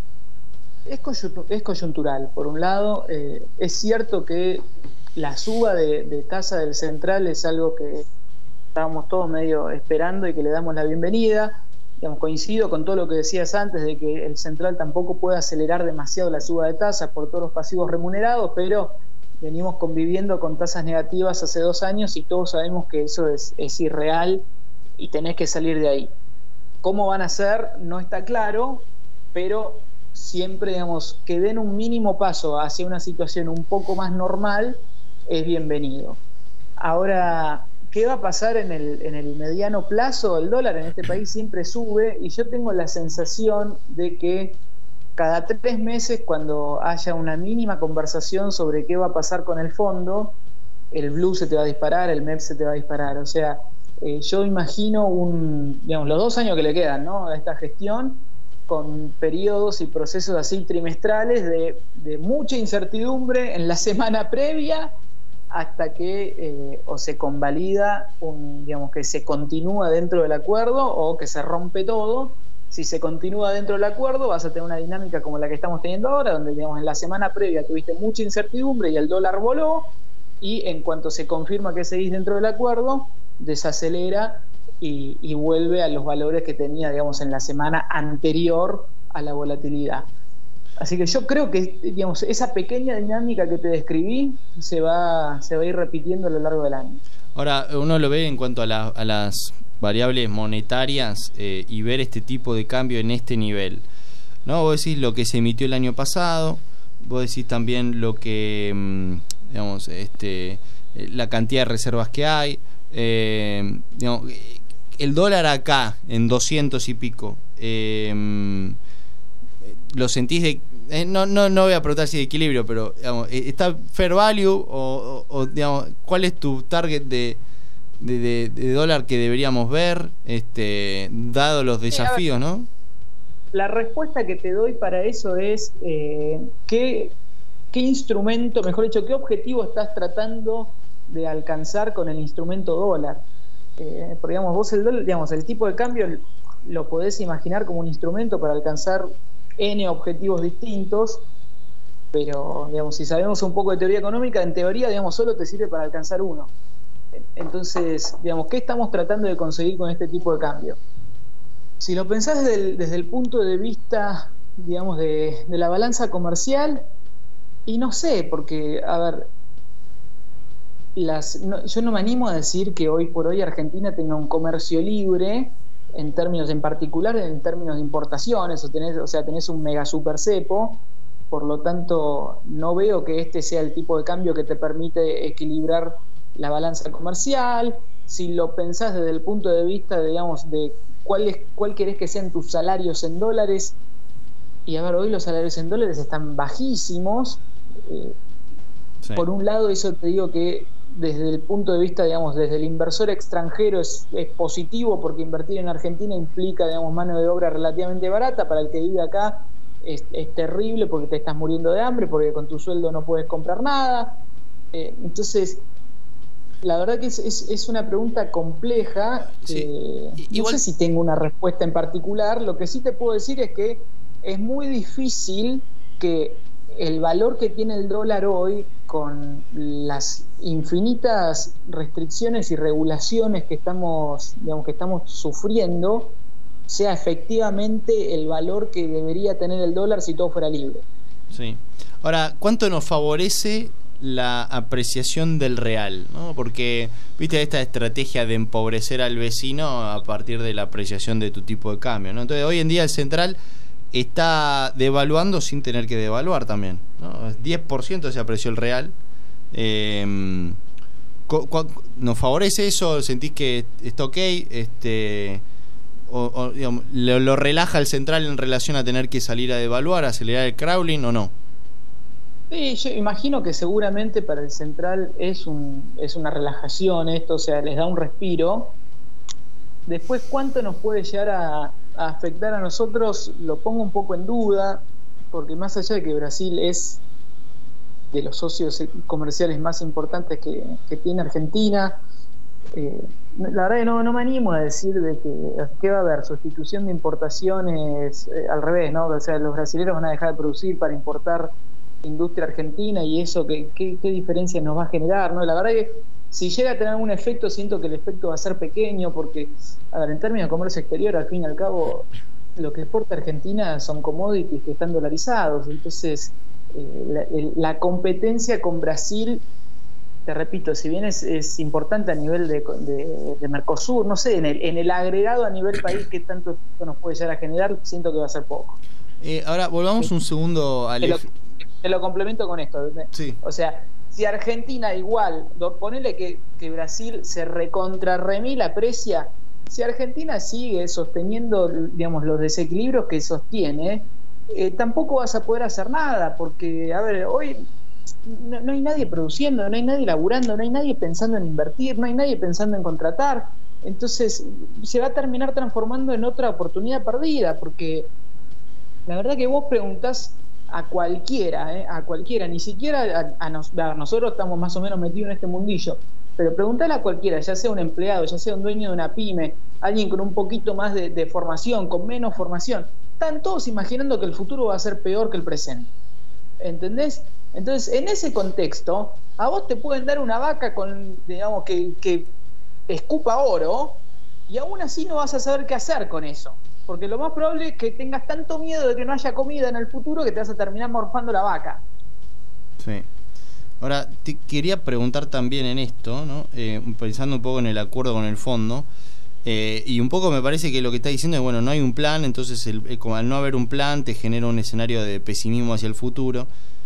Es coyuntural. Por un lado, es cierto que la suba de tasa del central es algo que estábamos todos medio esperando y que le damos la bienvenida. Digamos, coincido con todo lo que decías antes de que el central tampoco puede acelerar demasiado la suba de tasas por todos los pasivos remunerados, pero venimos conviviendo con tasas negativas hace 2 años y todos sabemos que eso es irreal y tenés que salir de ahí. ¿Cómo van a ser? No está claro, pero siempre, digamos, que den un mínimo paso hacia una situación un poco más normal es bienvenido. Ahora, ¿qué va a pasar en el mediano plazo? El dólar en este país siempre sube y yo tengo la sensación de que cada 3 meses, cuando haya una mínima conversación sobre qué va a pasar con el fondo, el blue se te va a disparar, el MEP se te va a disparar. O sea, yo imagino los 2 años que le quedan, ¿no?, a esta gestión, con periodos y procesos así trimestrales de mucha incertidumbre en la semana previa hasta que o se convalida que se continúa dentro del acuerdo o que se rompe todo. Si se continúa dentro del acuerdo vas a tener una dinámica como la que estamos teniendo ahora, donde, digamos, en la semana previa tuviste mucha incertidumbre y el dólar voló, y en cuanto se confirma que seguís dentro del acuerdo, desacelera y vuelve a los valores que tenía, digamos, en la semana anterior a la volatilidad. Así que yo creo que, digamos, esa pequeña dinámica que te describí se va a ir repitiendo a lo largo del año.
Ahora, uno lo ve en cuanto a las variables monetarias y ver este tipo de cambio en este nivel, ¿no? Vos decís lo que se emitió el año pasado, vos decís también lo que, digamos, la cantidad de reservas que hay, digamos, el dólar acá en 200 y pico, ¿lo sentís de no voy a preguntar si de equilibrio, pero, digamos, ¿está fair value o digamos, cuál es tu target de dólar que deberíamos ver, dado los desafíos, ¿no?
La respuesta que te doy para eso es ¿qué instrumento, mejor dicho, qué objetivo estás tratando de alcanzar con el instrumento dólar? Porque, digamos, vos el dólar, digamos, el tipo de cambio lo podés imaginar como un instrumento para alcanzar N objetivos distintos, pero, digamos, si sabemos un poco de teoría económica, en teoría, digamos, solo te sirve para alcanzar uno. Entonces, digamos, ¿qué estamos tratando de conseguir con este tipo de cambio? Si lo pensás desde el punto de vista, digamos, de la balanza comercial, y no sé, porque, a ver, yo no me animo a decir que hoy por hoy Argentina tenga un comercio libre en términos, en particular en términos de importaciones, tenés un mega super cepo, por lo tanto no veo que este sea el tipo de cambio que te permite equilibrar la balanza comercial. Si lo pensás desde el punto de vista, digamos, de cuál querés que sean tus salarios en dólares, y a ver, hoy los salarios en dólares están bajísimos. Sí. Por un lado, eso te digo que desde el punto de vista, digamos, desde el inversor extranjero es positivo, porque invertir en Argentina implica, digamos, mano de obra relativamente barata. Para el que vive acá es terrible, porque te estás muriendo de hambre, porque con tu sueldo no puedes comprar nada. Entonces, la verdad que es una pregunta compleja. Sí. No sé si tengo una respuesta en particular. Lo que sí te puedo decir es que es muy difícil que el valor que tiene el dólar hoy, con las infinitas restricciones y regulaciones que estamos sufriendo, sea efectivamente el valor que debería tener el dólar si todo fuera libre.
Sí. Ahora, ¿cuánto nos favorece la apreciación del real, ¿no? Porque, viste, esta estrategia de empobrecer al vecino a partir de la apreciación de tu tipo de cambio, ¿no? Entonces, hoy en día el central está devaluando sin tener que devaluar también, ¿no? 10% se apreció el real. ¿Nos favorece eso? ¿Sentís que está ok? O digamos, ¿lo relaja el central en relación a tener que salir a devaluar, acelerar el crawling o no?
Sí, yo imagino que seguramente para el central es una relajación esto, o sea, les da un respiro. Después, ¿cuánto nos puede llegar a afectar a nosotros? Lo pongo un poco en duda, porque más allá de que Brasil es de los socios comerciales más importantes que tiene Argentina, la verdad que no me animo a decir de que va a haber sustitución de importaciones, al revés, ¿no? O sea, los brasileños van a dejar de producir para importar industria argentina, y eso qué diferencia nos va a generar, ¿no? La verdad que si llega a tener algún efecto, siento que el efecto va a ser pequeño, porque, a ver, en términos de comercio exterior, al fin y al cabo, lo que exporta Argentina son commodities que están dolarizados, entonces la competencia con Brasil, te repito, si bien es importante a nivel de Mercosur, no sé, en el agregado a nivel país, ¿qué tanto efecto nos puede llegar a generar? Siento que va a ser poco.
Ahora volvamos un segundo al...
Te lo complemento con esto.
Sí.
O sea, si Argentina igual, ponele que Brasil se remil aprecia, si Argentina sigue sosteniendo, digamos, los desequilibrios que sostiene, tampoco vas a poder hacer nada, porque, a ver, hoy no hay nadie produciendo, no hay nadie laburando, no hay nadie pensando en invertir, no hay nadie pensando en contratar. Entonces se va a terminar transformando en otra oportunidad perdida, porque la verdad que vos preguntás a cualquiera, ni siquiera a nosotros estamos más o menos metidos en este mundillo, pero preguntale a cualquiera, ya sea un empleado, ya sea un dueño de una pyme, alguien con un poquito más de formación, con menos formación, están todos imaginando que el futuro va a ser peor que el presente, ¿entendés? Entonces, en ese contexto, a vos te pueden dar una vaca con, digamos, que escupa oro, y aún así no vas a saber qué hacer con eso. Porque lo más probable es que tengas tanto miedo de que no haya comida en el futuro que te vas a terminar morfando la vaca.
Sí. Ahora, te quería preguntar también en esto, ¿no? Pensando un poco en el acuerdo con el fondo, y un poco me parece que lo que está diciendo es, bueno, no hay un plan, entonces al no haber un plan te genera un escenario de pesimismo hacia el futuro.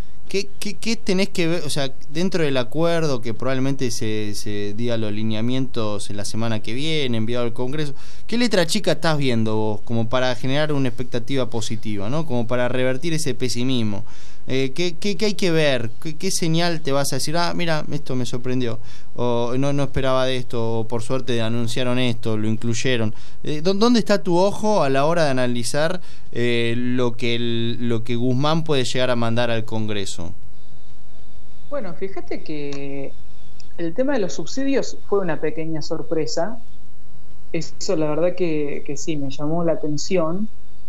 ¿Qué tenés que ver, o sea, dentro del acuerdo que probablemente se diga los lineamientos en la semana que viene, enviado al Congreso? ¿Qué letra chica estás viendo vos como para generar una expectativa positiva, ¿no? Como para revertir ese pesimismo? ¿Qué hay que ver? ¿Qué señal te vas a decir? Ah, mira, esto me sorprendió, o no esperaba de esto, o por suerte anunciaron esto, lo incluyeron. ¿Dónde está tu ojo a la hora de analizar lo que Guzmán puede llegar a mandar al Congreso?
Bueno, fíjate que el tema de los subsidios fue una pequeña sorpresa. Eso la verdad que sí, me llamó la atención.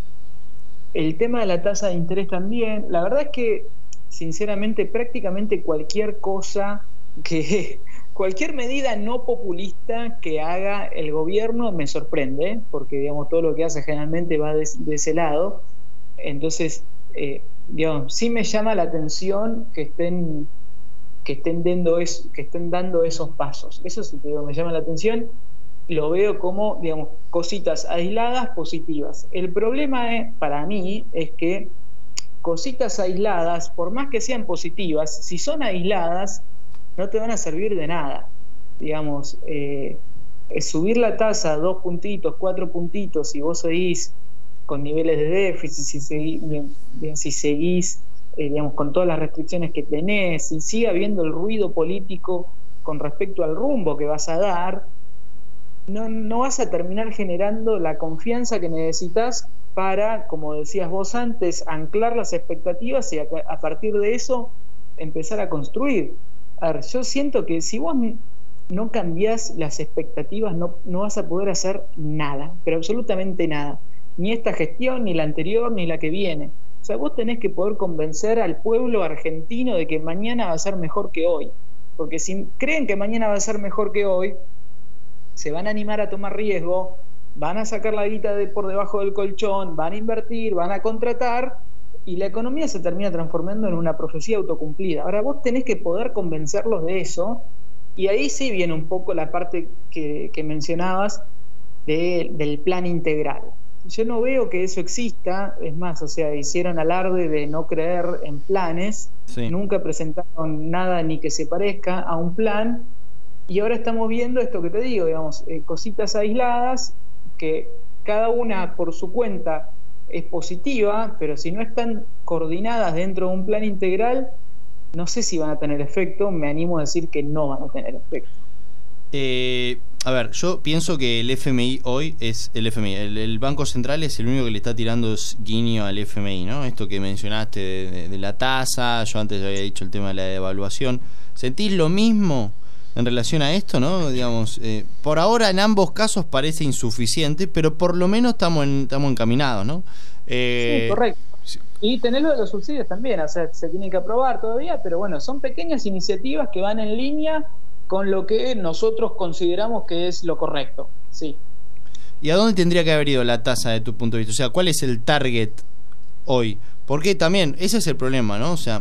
El tema de la tasa de interés también. La verdad es que, sinceramente, prácticamente cualquier medida no populista que haga el gobierno me sorprende, porque, digamos, todo lo que hace generalmente va de ese lado. Entonces, digamos, sí me llama la atención que estén dando esos pasos. Eso sí, te digo, me llama la atención. Lo veo como, digamos, cositas aisladas positivas. El problema para mí es que cositas aisladas, por más que sean positivas, si son aisladas, no te van a servir de nada. Digamos, subir la tasa 2 puntitos, 4 puntitos, si vos seguís con niveles de déficit, si seguís digamos, con todas las restricciones que tenés, si sigue habiendo el ruido político con respecto al rumbo que vas a dar, no vas a terminar generando la confianza que necesitas para, como decías vos antes, anclar las expectativas y a partir de eso empezar a construir. A ver, yo siento que si vos no cambiás las expectativas, no vas a poder hacer nada, pero absolutamente nada, ni esta gestión, ni la anterior, ni la que viene. O sea, vos tenés que poder convencer al pueblo argentino de que mañana va a ser mejor que hoy, porque si creen que mañana va a ser mejor que hoy, se van a animar a tomar riesgo, van a sacar la guita por debajo del colchón, van a invertir, van a contratar, y la economía se termina transformando en una profecía autocumplida. Ahora vos tenés que poder convencerlos de eso, y ahí sí viene un poco la parte que mencionabas del plan integral. Yo no veo que eso exista, es más, o sea, hicieron alarde de no creer en planes, sí. Nunca presentaron nada ni que se parezca a un plan, y ahora estamos viendo esto que te digo, digamos, cositas aisladas, que cada una por su cuenta es positiva, pero si no están coordinadas dentro de un plan integral, no sé si van a tener efecto, me animo a decir que no van a tener efecto.
A ver, yo pienso que el FMI hoy es el FMI, el Banco Central es el único que le está tirando guiño al FMI, ¿no? Esto que mencionaste de la tasa, yo antes había dicho el tema de la devaluación. ¿Sentís lo mismo en relación a esto, no? Digamos, por ahora en ambos casos parece insuficiente, pero por lo menos estamos encaminados, ¿no?
Sí, correcto. Y tenés lo de los subsidios también, o sea, se tienen que aprobar todavía, pero bueno, son pequeñas iniciativas que van en línea con lo que nosotros consideramos que es lo correcto, sí.
¿Y a dónde tendría que haber ido la tasa de tu punto de vista? O sea, ¿cuál es el target hoy? Porque también, ese es el problema, ¿no? O sea,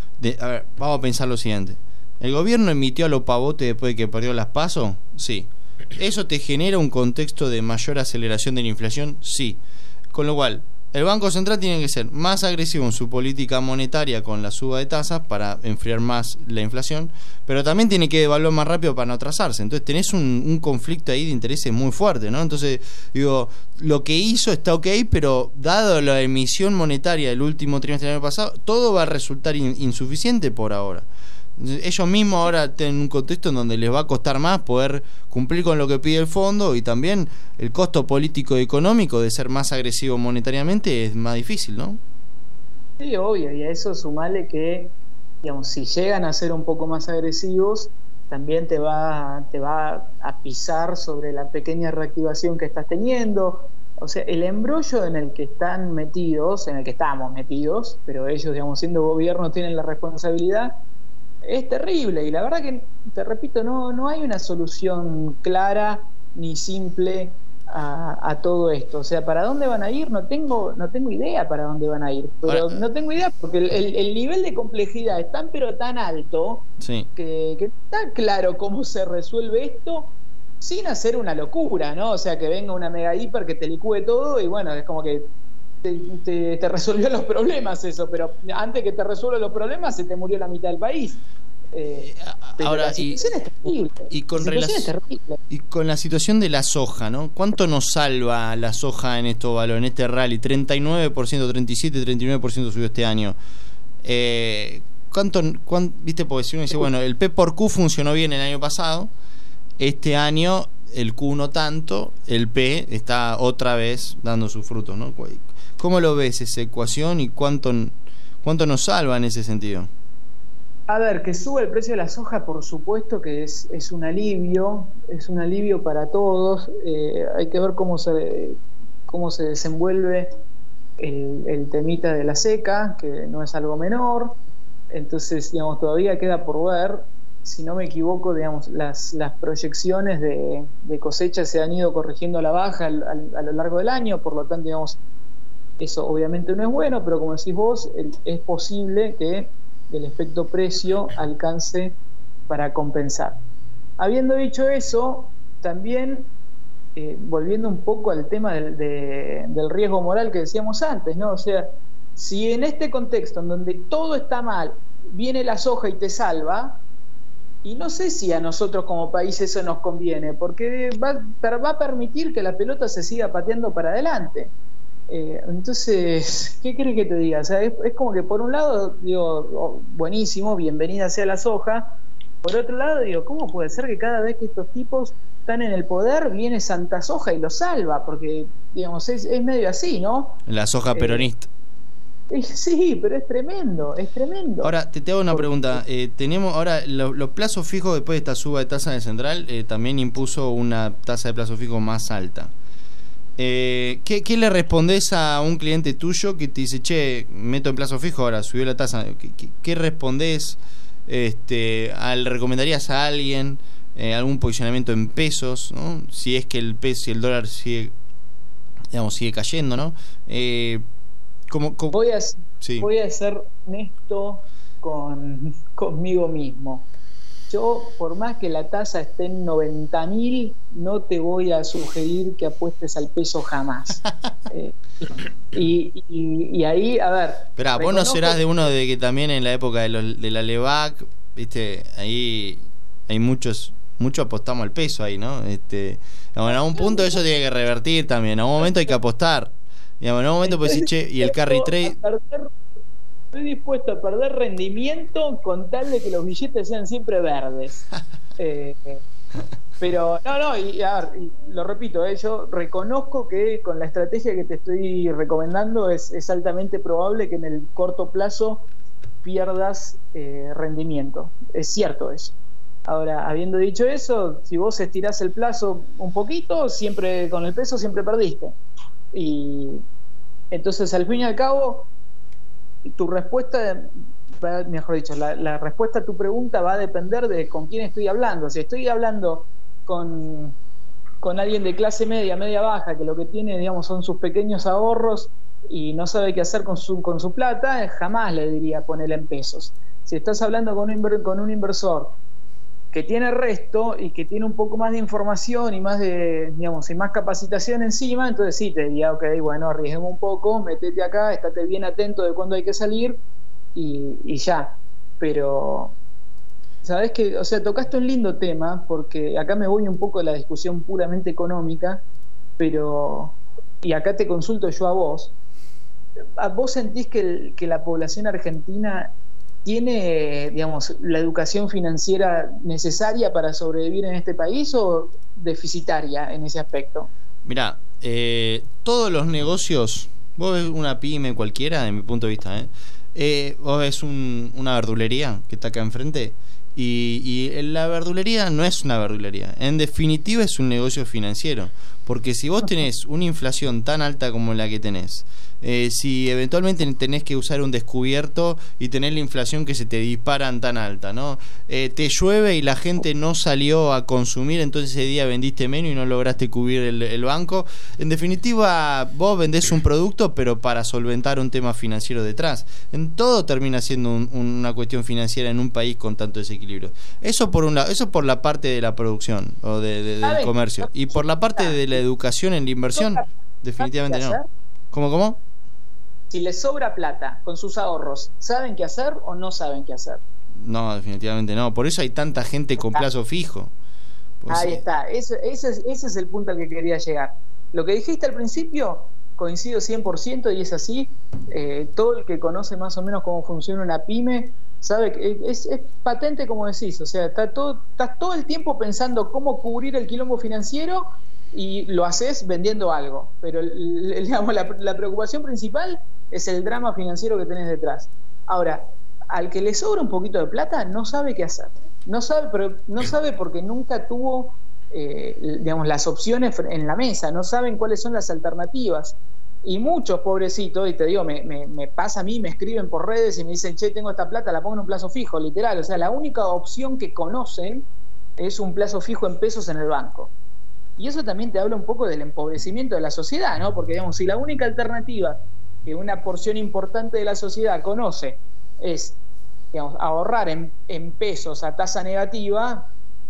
a ver, vamos a pensar lo siguiente. ¿El gobierno emitió a lo pavote después de que perdió las PASO? Sí. ¿Eso te genera un contexto de mayor aceleración de la inflación? Sí. Con lo cual, el Banco Central tiene que ser más agresivo en su política monetaria con la suba de tasas para enfriar más la inflación, pero también tiene que devaluar más rápido para no atrasarse. Entonces tenés un conflicto ahí de intereses muy fuerte, ¿no? Entonces, digo, lo que hizo está ok, pero dado la emisión monetaria del último trimestre del año pasado, todo va a resultar insuficiente por ahora. Ellos mismos ahora tienen un contexto en donde les va a costar más poder cumplir con lo que pide el fondo, y también el costo político y económico de ser más agresivo monetariamente es más difícil, ¿no?
Sí, obvio, y a eso sumale que, digamos, si llegan a ser un poco más agresivos, también te va a pisar sobre la pequeña reactivación que estás teniendo. O sea, el embrollo en el que están metidos, en el que estamos metidos, pero ellos, digamos, siendo gobierno, tienen la responsabilidad, es terrible, y la verdad que, te repito, no hay una solución clara ni simple a todo esto. O sea, ¿para dónde van a ir? No tengo idea para dónde van a ir, pero no tengo idea porque el nivel de complejidad es tan pero tan alto, sí, que está claro cómo se resuelve esto sin hacer una locura, ¿no? O sea, que venga una mega hiper que te licúe todo y bueno, es como que te resolvió los problemas eso, pero antes que te resuelva los problemas se te murió la mitad del país.
Ahora, y con la situación de la soja, ¿no? ¿Cuánto nos salva la soja en estos valores, en este rally? 39%, 37%, 39% subió este año. ¿Cuánto, viste? Porque si uno dice, bueno, el P por Q funcionó bien el año pasado, este año el Q no tanto, el P está otra vez dando sus frutos, ¿no? ¿Cómo lo ves esa ecuación y cuánto nos salva en ese sentido?
A ver, que sube el precio de la soja, por supuesto que es un alivio para todos. Hay que ver cómo se desenvuelve el temita de la seca, que no es algo menor. Entonces, digamos, todavía queda por ver. Si no me equivoco, digamos, las proyecciones de cosecha se han ido corrigiendo a la baja a lo largo del año, por lo tanto, digamos, eso obviamente no es bueno, pero como decís vos, es posible que el efecto precio alcance para compensar. Habiendo dicho eso, también volviendo un poco al tema del riesgo moral que decíamos antes, ¿no? O sea, si en este contexto en donde todo está mal, viene la soja y te salva, y no sé si a nosotros como país eso nos conviene, porque va a permitir que la pelota se siga pateando para adelante. Entonces, ¿qué querés que te diga? O sea, es como que por un lado digo, buenísimo, bienvenida sea la soja. Por otro lado digo, ¿cómo puede ser que cada vez que estos tipos están en el poder viene Santa Soja y los salva? Porque, digamos, es medio así, ¿no?
La soja peronista.
Sí, pero es tremendo.
Ahora, te hago una pregunta. Tenemos ahora los plazos fijos después de esta suba de tasa de Central, también impuso una tasa de plazo fijo más alta. ¿Qué le respondés a un cliente tuyo que te dice, che, meto en plazo fijo, ahora subió la tasa? ¿Qué respondés? ¿Le recomendarías a alguien algún posicionamiento en pesos, ¿no? Si es que el peso y el dólar sigue cayendo, ¿no?
Voy a ser honesto conmigo mismo. Yo, por más que la tasa esté en 90.000, no te voy a sugerir que apuestes al peso jamás. Y ahí, a ver...
Pero vos no serás de uno de que también en la época de la LEVAC, viste, ahí hay mucho apostamos al peso ahí, ¿no? En algún punto eso tiene que revertir también. En algún momento hay que apostar. En algún momento pues decir, che, y el carry trade...
Estoy dispuesto a perder rendimiento con tal de que los billetes sean siempre verdes. Pero y a ver, lo repito, yo reconozco que con la estrategia que te estoy recomendando es altamente probable que en el corto plazo pierdas rendimiento. Es cierto eso. Ahora, habiendo dicho eso, si vos estirás el plazo un poquito, siempre con el peso siempre perdiste. Y entonces, al fin y al cabo, tu respuesta, mejor dicho, la respuesta a tu pregunta va a depender de con quién estoy hablando. Si estoy hablando con alguien de clase media, media baja, que lo que tiene, digamos, son sus pequeños ahorros y no sabe qué hacer con su plata, jamás le diría ponerla en pesos. Si estás hablando con un inversor que tiene resto y que tiene un poco más de información y más de, digamos, y más capacitación encima, entonces sí te diría, ok, bueno, arriesguemos un poco, metete acá, estate bien atento de cuándo hay que salir y ya. Pero sabes que, o sea, tocaste un lindo tema, porque acá me voy un poco de la discusión puramente económica, pero, y acá te consulto yo a vos sentís que la población argentina tiene, digamos, la educación financiera necesaria para sobrevivir en este país o deficitaria en ese aspecto?
Mirá, todos los negocios, vos ves una pyme cualquiera, de mi punto de vista, vos ves una verdulería que está acá enfrente y la verdulería no es una verdulería, en definitiva es un negocio financiero, porque si vos tenés una inflación tan alta como la que tenés, si eventualmente tenés que usar un descubierto y tenés la inflación que se te disparan tan alta, ¿no? Te llueve y la gente no salió a consumir, entonces ese día vendiste menos y no lograste cubrir el banco. En definitiva, vos vendés un producto, pero para solventar un tema financiero detrás. En todo termina siendo una cuestión financiera en un país con tanto desequilibrio. Eso por un lado, eso por la parte de la producción o del comercio. Y por la parte de la educación en la inversión, definitivamente no. ¿Cómo?
Si les sobra plata con sus ahorros, ¿saben qué hacer o no saben qué hacer?
No, definitivamente no. Por eso hay tanta gente con plazo fijo.
Ahí está. Ese es el punto al que quería llegar. Lo que dijiste al principio, coincido 100% y es así. Todo el que conoce más o menos cómo funciona una pyme sabe que es patente, como decís. O sea, estás todo el tiempo pensando cómo cubrir el quilombo financiero y lo haces vendiendo algo. Pero digamos, la preocupación principal es el drama financiero que tenés detrás. Ahora, al que le sobra un poquito de plata no sabe qué hacer. No sabe porque nunca tuvo digamos, las opciones en la mesa, no saben cuáles son las alternativas. Y muchos, pobrecitos, y te digo, me pasa a mí, me escriben por redes y me dicen, che, tengo esta plata, la pongo en un plazo fijo, literal. O sea, la única opción que conocen es un plazo fijo en pesos en el banco. Y eso también te habla un poco del empobrecimiento de la sociedad, ¿no? Porque, digamos, si la única alternativa que una porción importante de la sociedad conoce es, digamos, ahorrar en pesos a tasa negativa,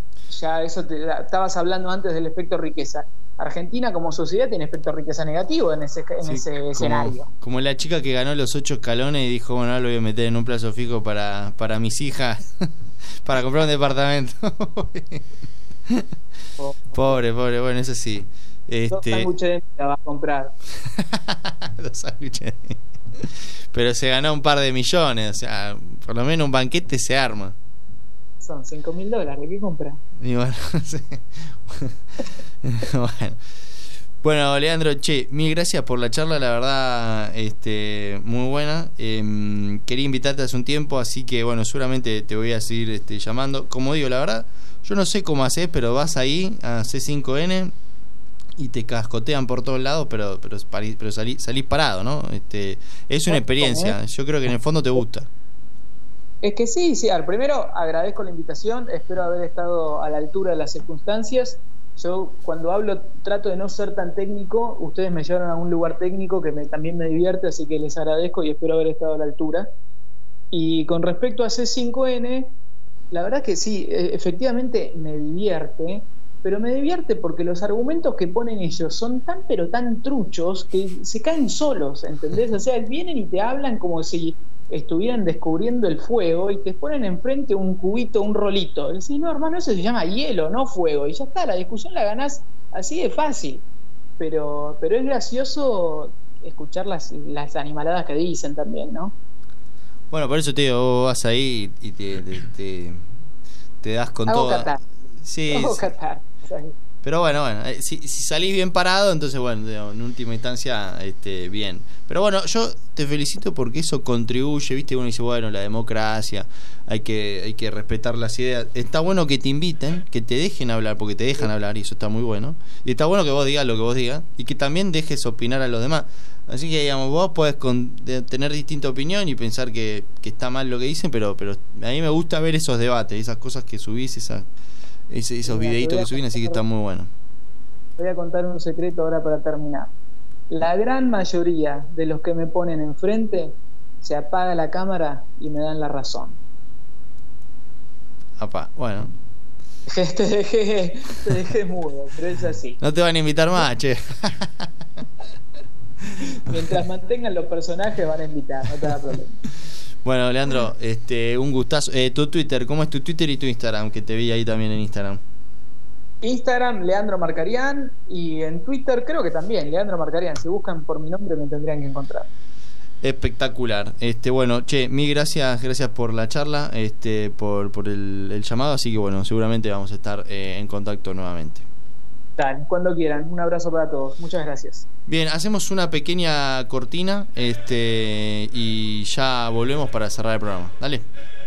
ya eso estabas hablando antes del efecto riqueza. Argentina como sociedad tiene efecto riqueza negativo en ese escenario. Como
la chica que ganó los 8 escalones y dijo, bueno, ahora lo voy a meter en un plazo fijo para mis hijas, para comprar un departamento. Pobre, bueno, eso sí.
2 sándwiches de miga va a comprar.
2 sándwiches de miga. Pero se ganó un par de millones, o sea, por lo menos un banquete se arma.
Son $5.000, ¿qué compra?
Y bueno, sí. Bueno, Leandro, che, mil gracias por la charla, la verdad, muy buena. Quería invitarte hace un tiempo, así que bueno, seguramente te voy a seguir llamando. Como digo, la verdad, yo no sé cómo haces, pero vas ahí a C5N y te cascotean por todos lados, pero salís parado, ¿no? Es una experiencia, yo creo que en el fondo te gusta.
Es que sí, a ver, primero agradezco la invitación, espero haber estado a la altura de las circunstancias Yo cuando hablo trato de no ser tan técnico, ustedes me llevaron a un lugar técnico que también me divierte, así que les agradezco y espero haber estado a la altura. Y con respecto a C5N, la verdad que sí, efectivamente me divierte, pero me divierte porque los argumentos que ponen ellos son tan pero tan truchos que se caen solos, ¿entendés? O sea, vienen y te hablan como si estuvieran descubriendo el fuego y te ponen enfrente un cubito, un rolito. Y decís, no, hermano, eso se llama hielo, no fuego. Y ya está, la discusión la ganás así de fácil. Pero es gracioso escuchar las animaladas que dicen también, ¿no?
Bueno, por eso te digo, vos vas ahí y te das con todo. Sí. Pero bueno, si salís bien parado, entonces bueno, en última instancia, bien. Pero bueno, yo te felicito porque eso contribuye, viste, uno dice, bueno, la democracia, hay que respetar las ideas. Está bueno que te inviten, que te dejen hablar, porque te dejan hablar y eso está muy bueno. Y está bueno que vos digas lo que vos digas y que también dejes opinar a los demás. Así que, digamos, vos podés tener distinta opinión y pensar que está mal lo que dicen, pero a mí me gusta ver esos debates, esas cosas que subís, esos videitos que subís, así que está muy bueno.
Voy a contar un secreto ahora para terminar. La gran mayoría de los que me ponen enfrente se apaga la cámara y me dan la razón.
Bueno.
Te dejé mudo, pero es así.
No te van a invitar más, che.
Mientras mantengan los personajes van a invitar, no te da problema.
Bueno, Leandro, un gustazo. Tu Twitter, ¿cómo es tu Twitter y tu Instagram? Que te vi ahí también en Instagram.
Instagram, Leandro Marcarián, y en Twitter creo que también, Leandro Marcarián. Si buscan por mi nombre me tendrían que encontrar.
Espectacular. Bueno, che, mil gracias por la charla, por el llamado, así que bueno, seguramente vamos a estar en contacto nuevamente.
Dale, cuando quieran. Un abrazo para todos. Muchas gracias.
Bien, hacemos una pequeña cortina y ya volvemos para cerrar el programa. Dale.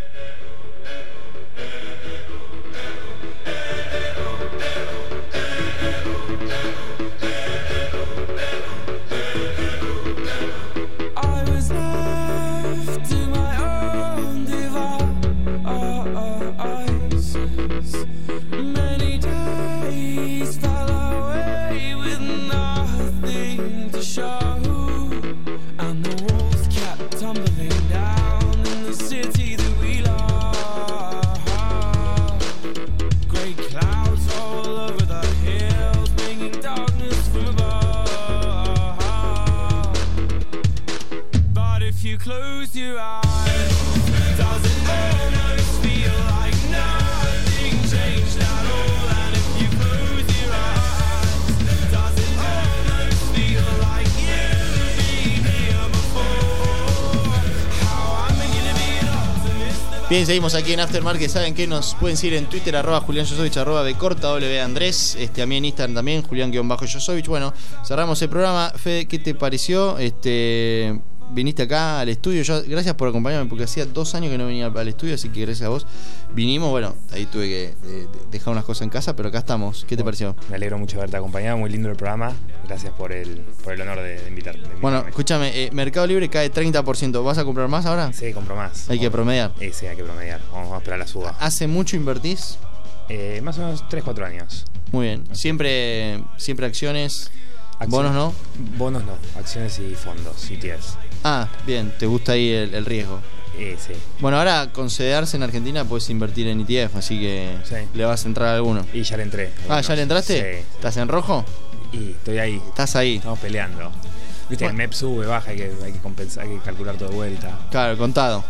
Close your eyes. Does it almost feel like nothing changed at all? And if you close your eyes, does it almost feel like you've been here before? How am I gonna be an optimist?
Bien, seguimos aquí en Aftermarket. Saben que nos pueden seguir en Twitter, @JulianJosovich, @bcorta_W_Andrés, a mí en Instagram también, Julián_Josovich. Bueno, cerramos el programa. Fede, ¿qué te pareció? Viniste acá al estudio, gracias por acompañarme porque hacía 2 años que no venía al estudio, así que gracias a vos vinimos. Bueno, ahí tuve que dejar unas cosas en casa, pero acá estamos. ¿Qué te pareció?
Me alegro mucho de haberte acompañado, muy lindo el programa. Gracias por el honor de invitarme.
Bueno, escúchame, Mercado Libre cae 30%. ¿Vas a comprar más ahora?
Sí, compro más.
Hay que promediar.
Sí, hay que promediar. Vamos a esperar la suba.
¿Hace mucho invertís?
Más o menos 3-4 años.
Muy bien. ¿Siempre acciones? ¿Bonos no?
Bonos no, acciones y fondos, ETFs.
Ah, bien, ¿te gusta ahí el riesgo?
Sí.
Bueno, ahora con CDRs en Argentina puedes invertir en ETF, así que sí. ¿Le vas a entrar a alguno?
Y ya le entré.
¿Ya le entraste?
Sí.
¿Estás en rojo?
Y estoy ahí.
¿Estás ahí?
Estamos peleando. Viste, el MEP sube, baja, hay que compensar, hay que calcular todo de vuelta.
Claro, contado.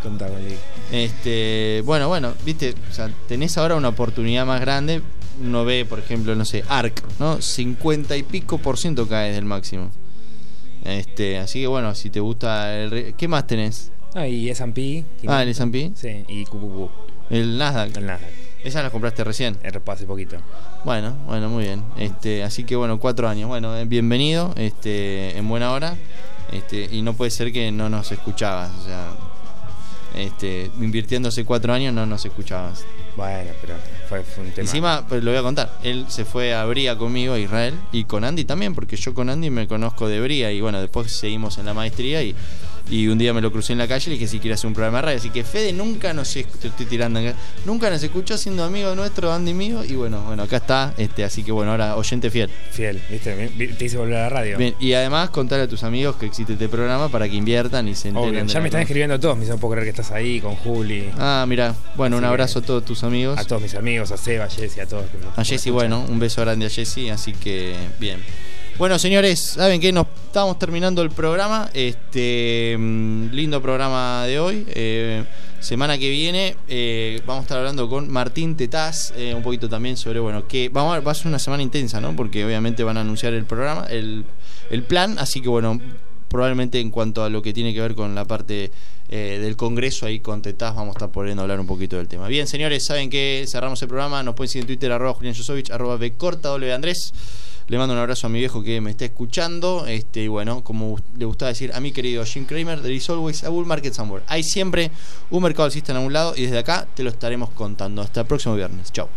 Bueno, viste, o sea, tenés ahora una oportunidad más grande. Uno ve, por ejemplo, no sé, ARK, ¿no? 50 y pico % cae del máximo. Así que bueno, si te gusta ¿qué más tenés?
Y S&P.
El S&P.
Sí, y QQQ.
El Nasdaq. Esas las compraste recién.
Hace poquito.
Bueno, muy bien. Así que bueno, 4 años. Bueno, bienvenido, en buena hora. Y no puede ser que no nos escuchabas, o sea, invirtiendo hace 4 años no nos escuchabas.
Bueno, pero fue un tema.
Encima, pues lo voy a contar. Él se fue a Bria conmigo, a Israel, y con Andy también, porque yo con Andy me conozco de Bria, y bueno, después seguimos en la maestría y Y un día me lo crucé en la calle y le dije si quiere hacer un programa de radio. Así que Fede nunca te estoy tirando acá, nunca nos escuchó siendo amigo nuestro, Andy mío. Y bueno, acá está. Así que bueno, ahora oyente fiel.
Fiel, ¿viste? Te hice volver a la radio.
Bien, y además contarle a tus amigos que existe este programa para que inviertan y se enteren.
Obvio, ya me están escribiendo todos, me dicen, no puedo creer que estás ahí con Juli.
Ah, mira, bueno, un abrazo a todos tus amigos.
A todos mis amigos, a Seba, a Jessy, a todos.
A Jessy, bueno, un beso grande a Jessy, así que bien. Bueno, señores, ¿saben qué? Nos estamos terminando el programa. Lindo programa de hoy. Semana que viene vamos a estar hablando con Martín Tetaz, un poquito también sobre, que va a ser una semana intensa, ¿no? Porque obviamente van a anunciar el programa, el plan, así que bueno, probablemente en cuanto a lo que tiene que ver con la parte del Congreso, ahí con Tetaz vamos a estar podiendo hablar un poquito del tema. Bien, señores, ¿saben qué? Cerramos el programa, nos pueden seguir en Twitter, @JulianJosovich, @bcorta_Andrés. Le mando un abrazo a mi viejo que me está escuchando. Y bueno, como le gustaba decir a mi querido Jim Cramer, there is always a bull market somewhere. Hay siempre un mercado alcista en algún lado y desde acá te lo estaremos contando. Hasta el próximo viernes. Chao.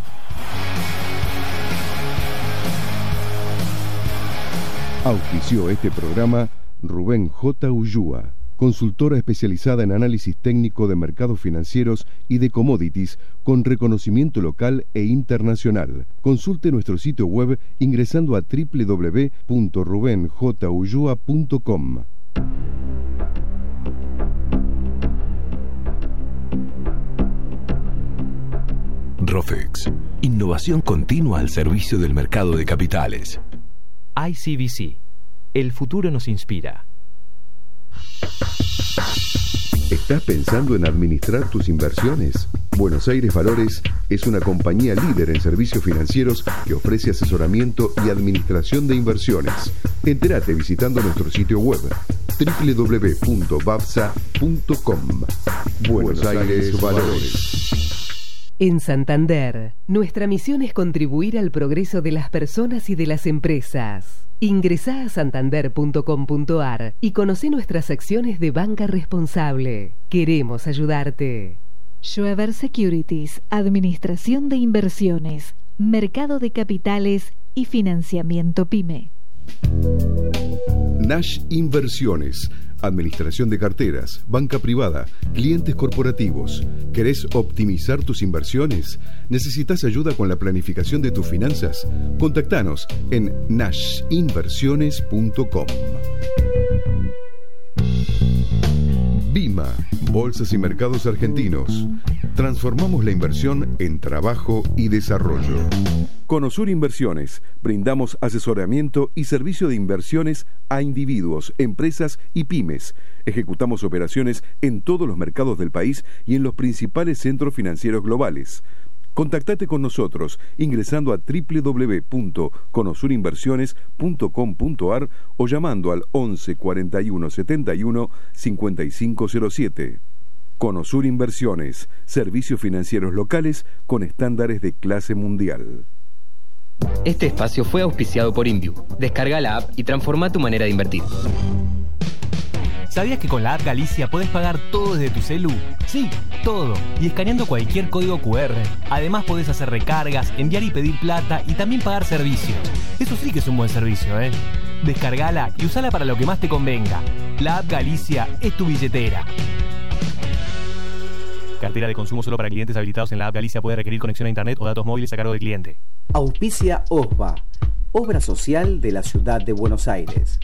Auspició este programa Rubén J. Ullúa, consultora especializada en análisis técnico de mercados financieros y de commodities con reconocimiento local e internacional. Consulte nuestro sitio web ingresando a www.rubenjullua.com.
Rofex, innovación continua al servicio del mercado de capitales.
ICBC, el futuro nos inspira.
¿Estás pensando en administrar tus inversiones? Buenos Aires Valores es una compañía líder en servicios financieros que ofrece asesoramiento y administración de inversiones. Entérate visitando nuestro sitio web www.babsa.com. Buenos Aires Valores.
En Santander, nuestra misión es contribuir al progreso de las personas y de las empresas. Ingresá a santander.com.ar y conoce nuestras acciones de banca responsable. Queremos ayudarte.
Schweber Securities, Administración de Inversiones, Mercado de Capitales y Financiamiento PYME.
Nash Inversiones, administración de carteras, banca privada, clientes corporativos. ¿Querés optimizar tus inversiones? ¿Necesitas ayuda con la planificación de tus finanzas? Contactanos en nashinversiones.com. BIMA, Bolsas y Mercados Argentinos. Transformamos la inversión en trabajo y desarrollo. Conosur Inversiones. Brindamos asesoramiento y servicio de inversiones a individuos, empresas y pymes. Ejecutamos operaciones en todos los mercados del país y en los principales centros financieros globales. Contactate con nosotros ingresando a www.conosurinversiones.com.ar o llamando al 11 41 71 5507. Conosur Inversiones, servicios financieros locales con estándares de clase mundial.
Este espacio fue auspiciado por Inviu. Descarga la app y transforma tu manera de invertir.
¿Sabías que con la app Galicia podés pagar todo desde tu celu? Sí, todo. Y escaneando cualquier código QR. Además podés hacer recargas, enviar y pedir plata y también pagar servicios. Eso sí que es un buen servicio, ¿eh? Descargala y usala para lo que más te convenga. La app Galicia es tu billetera. Cartera de consumo solo para clientes habilitados en la app Galicia. Puede requerir conexión a internet o datos móviles a cargo del cliente.
Auspicia OSBA, Obra Social de la Ciudad de Buenos Aires.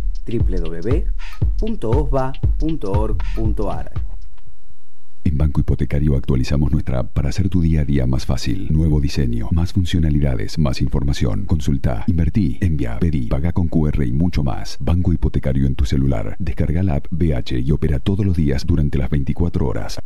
www.osba.org.ar.
En Banco Hipotecario actualizamos nuestra app para hacer tu día a día más fácil. Nuevo diseño, más funcionalidades, más información. Consulta, invertí, envía, pedí, paga con QR y mucho más. Banco Hipotecario en tu celular. Descarga la app BH y opera todos los días durante las 24 horas.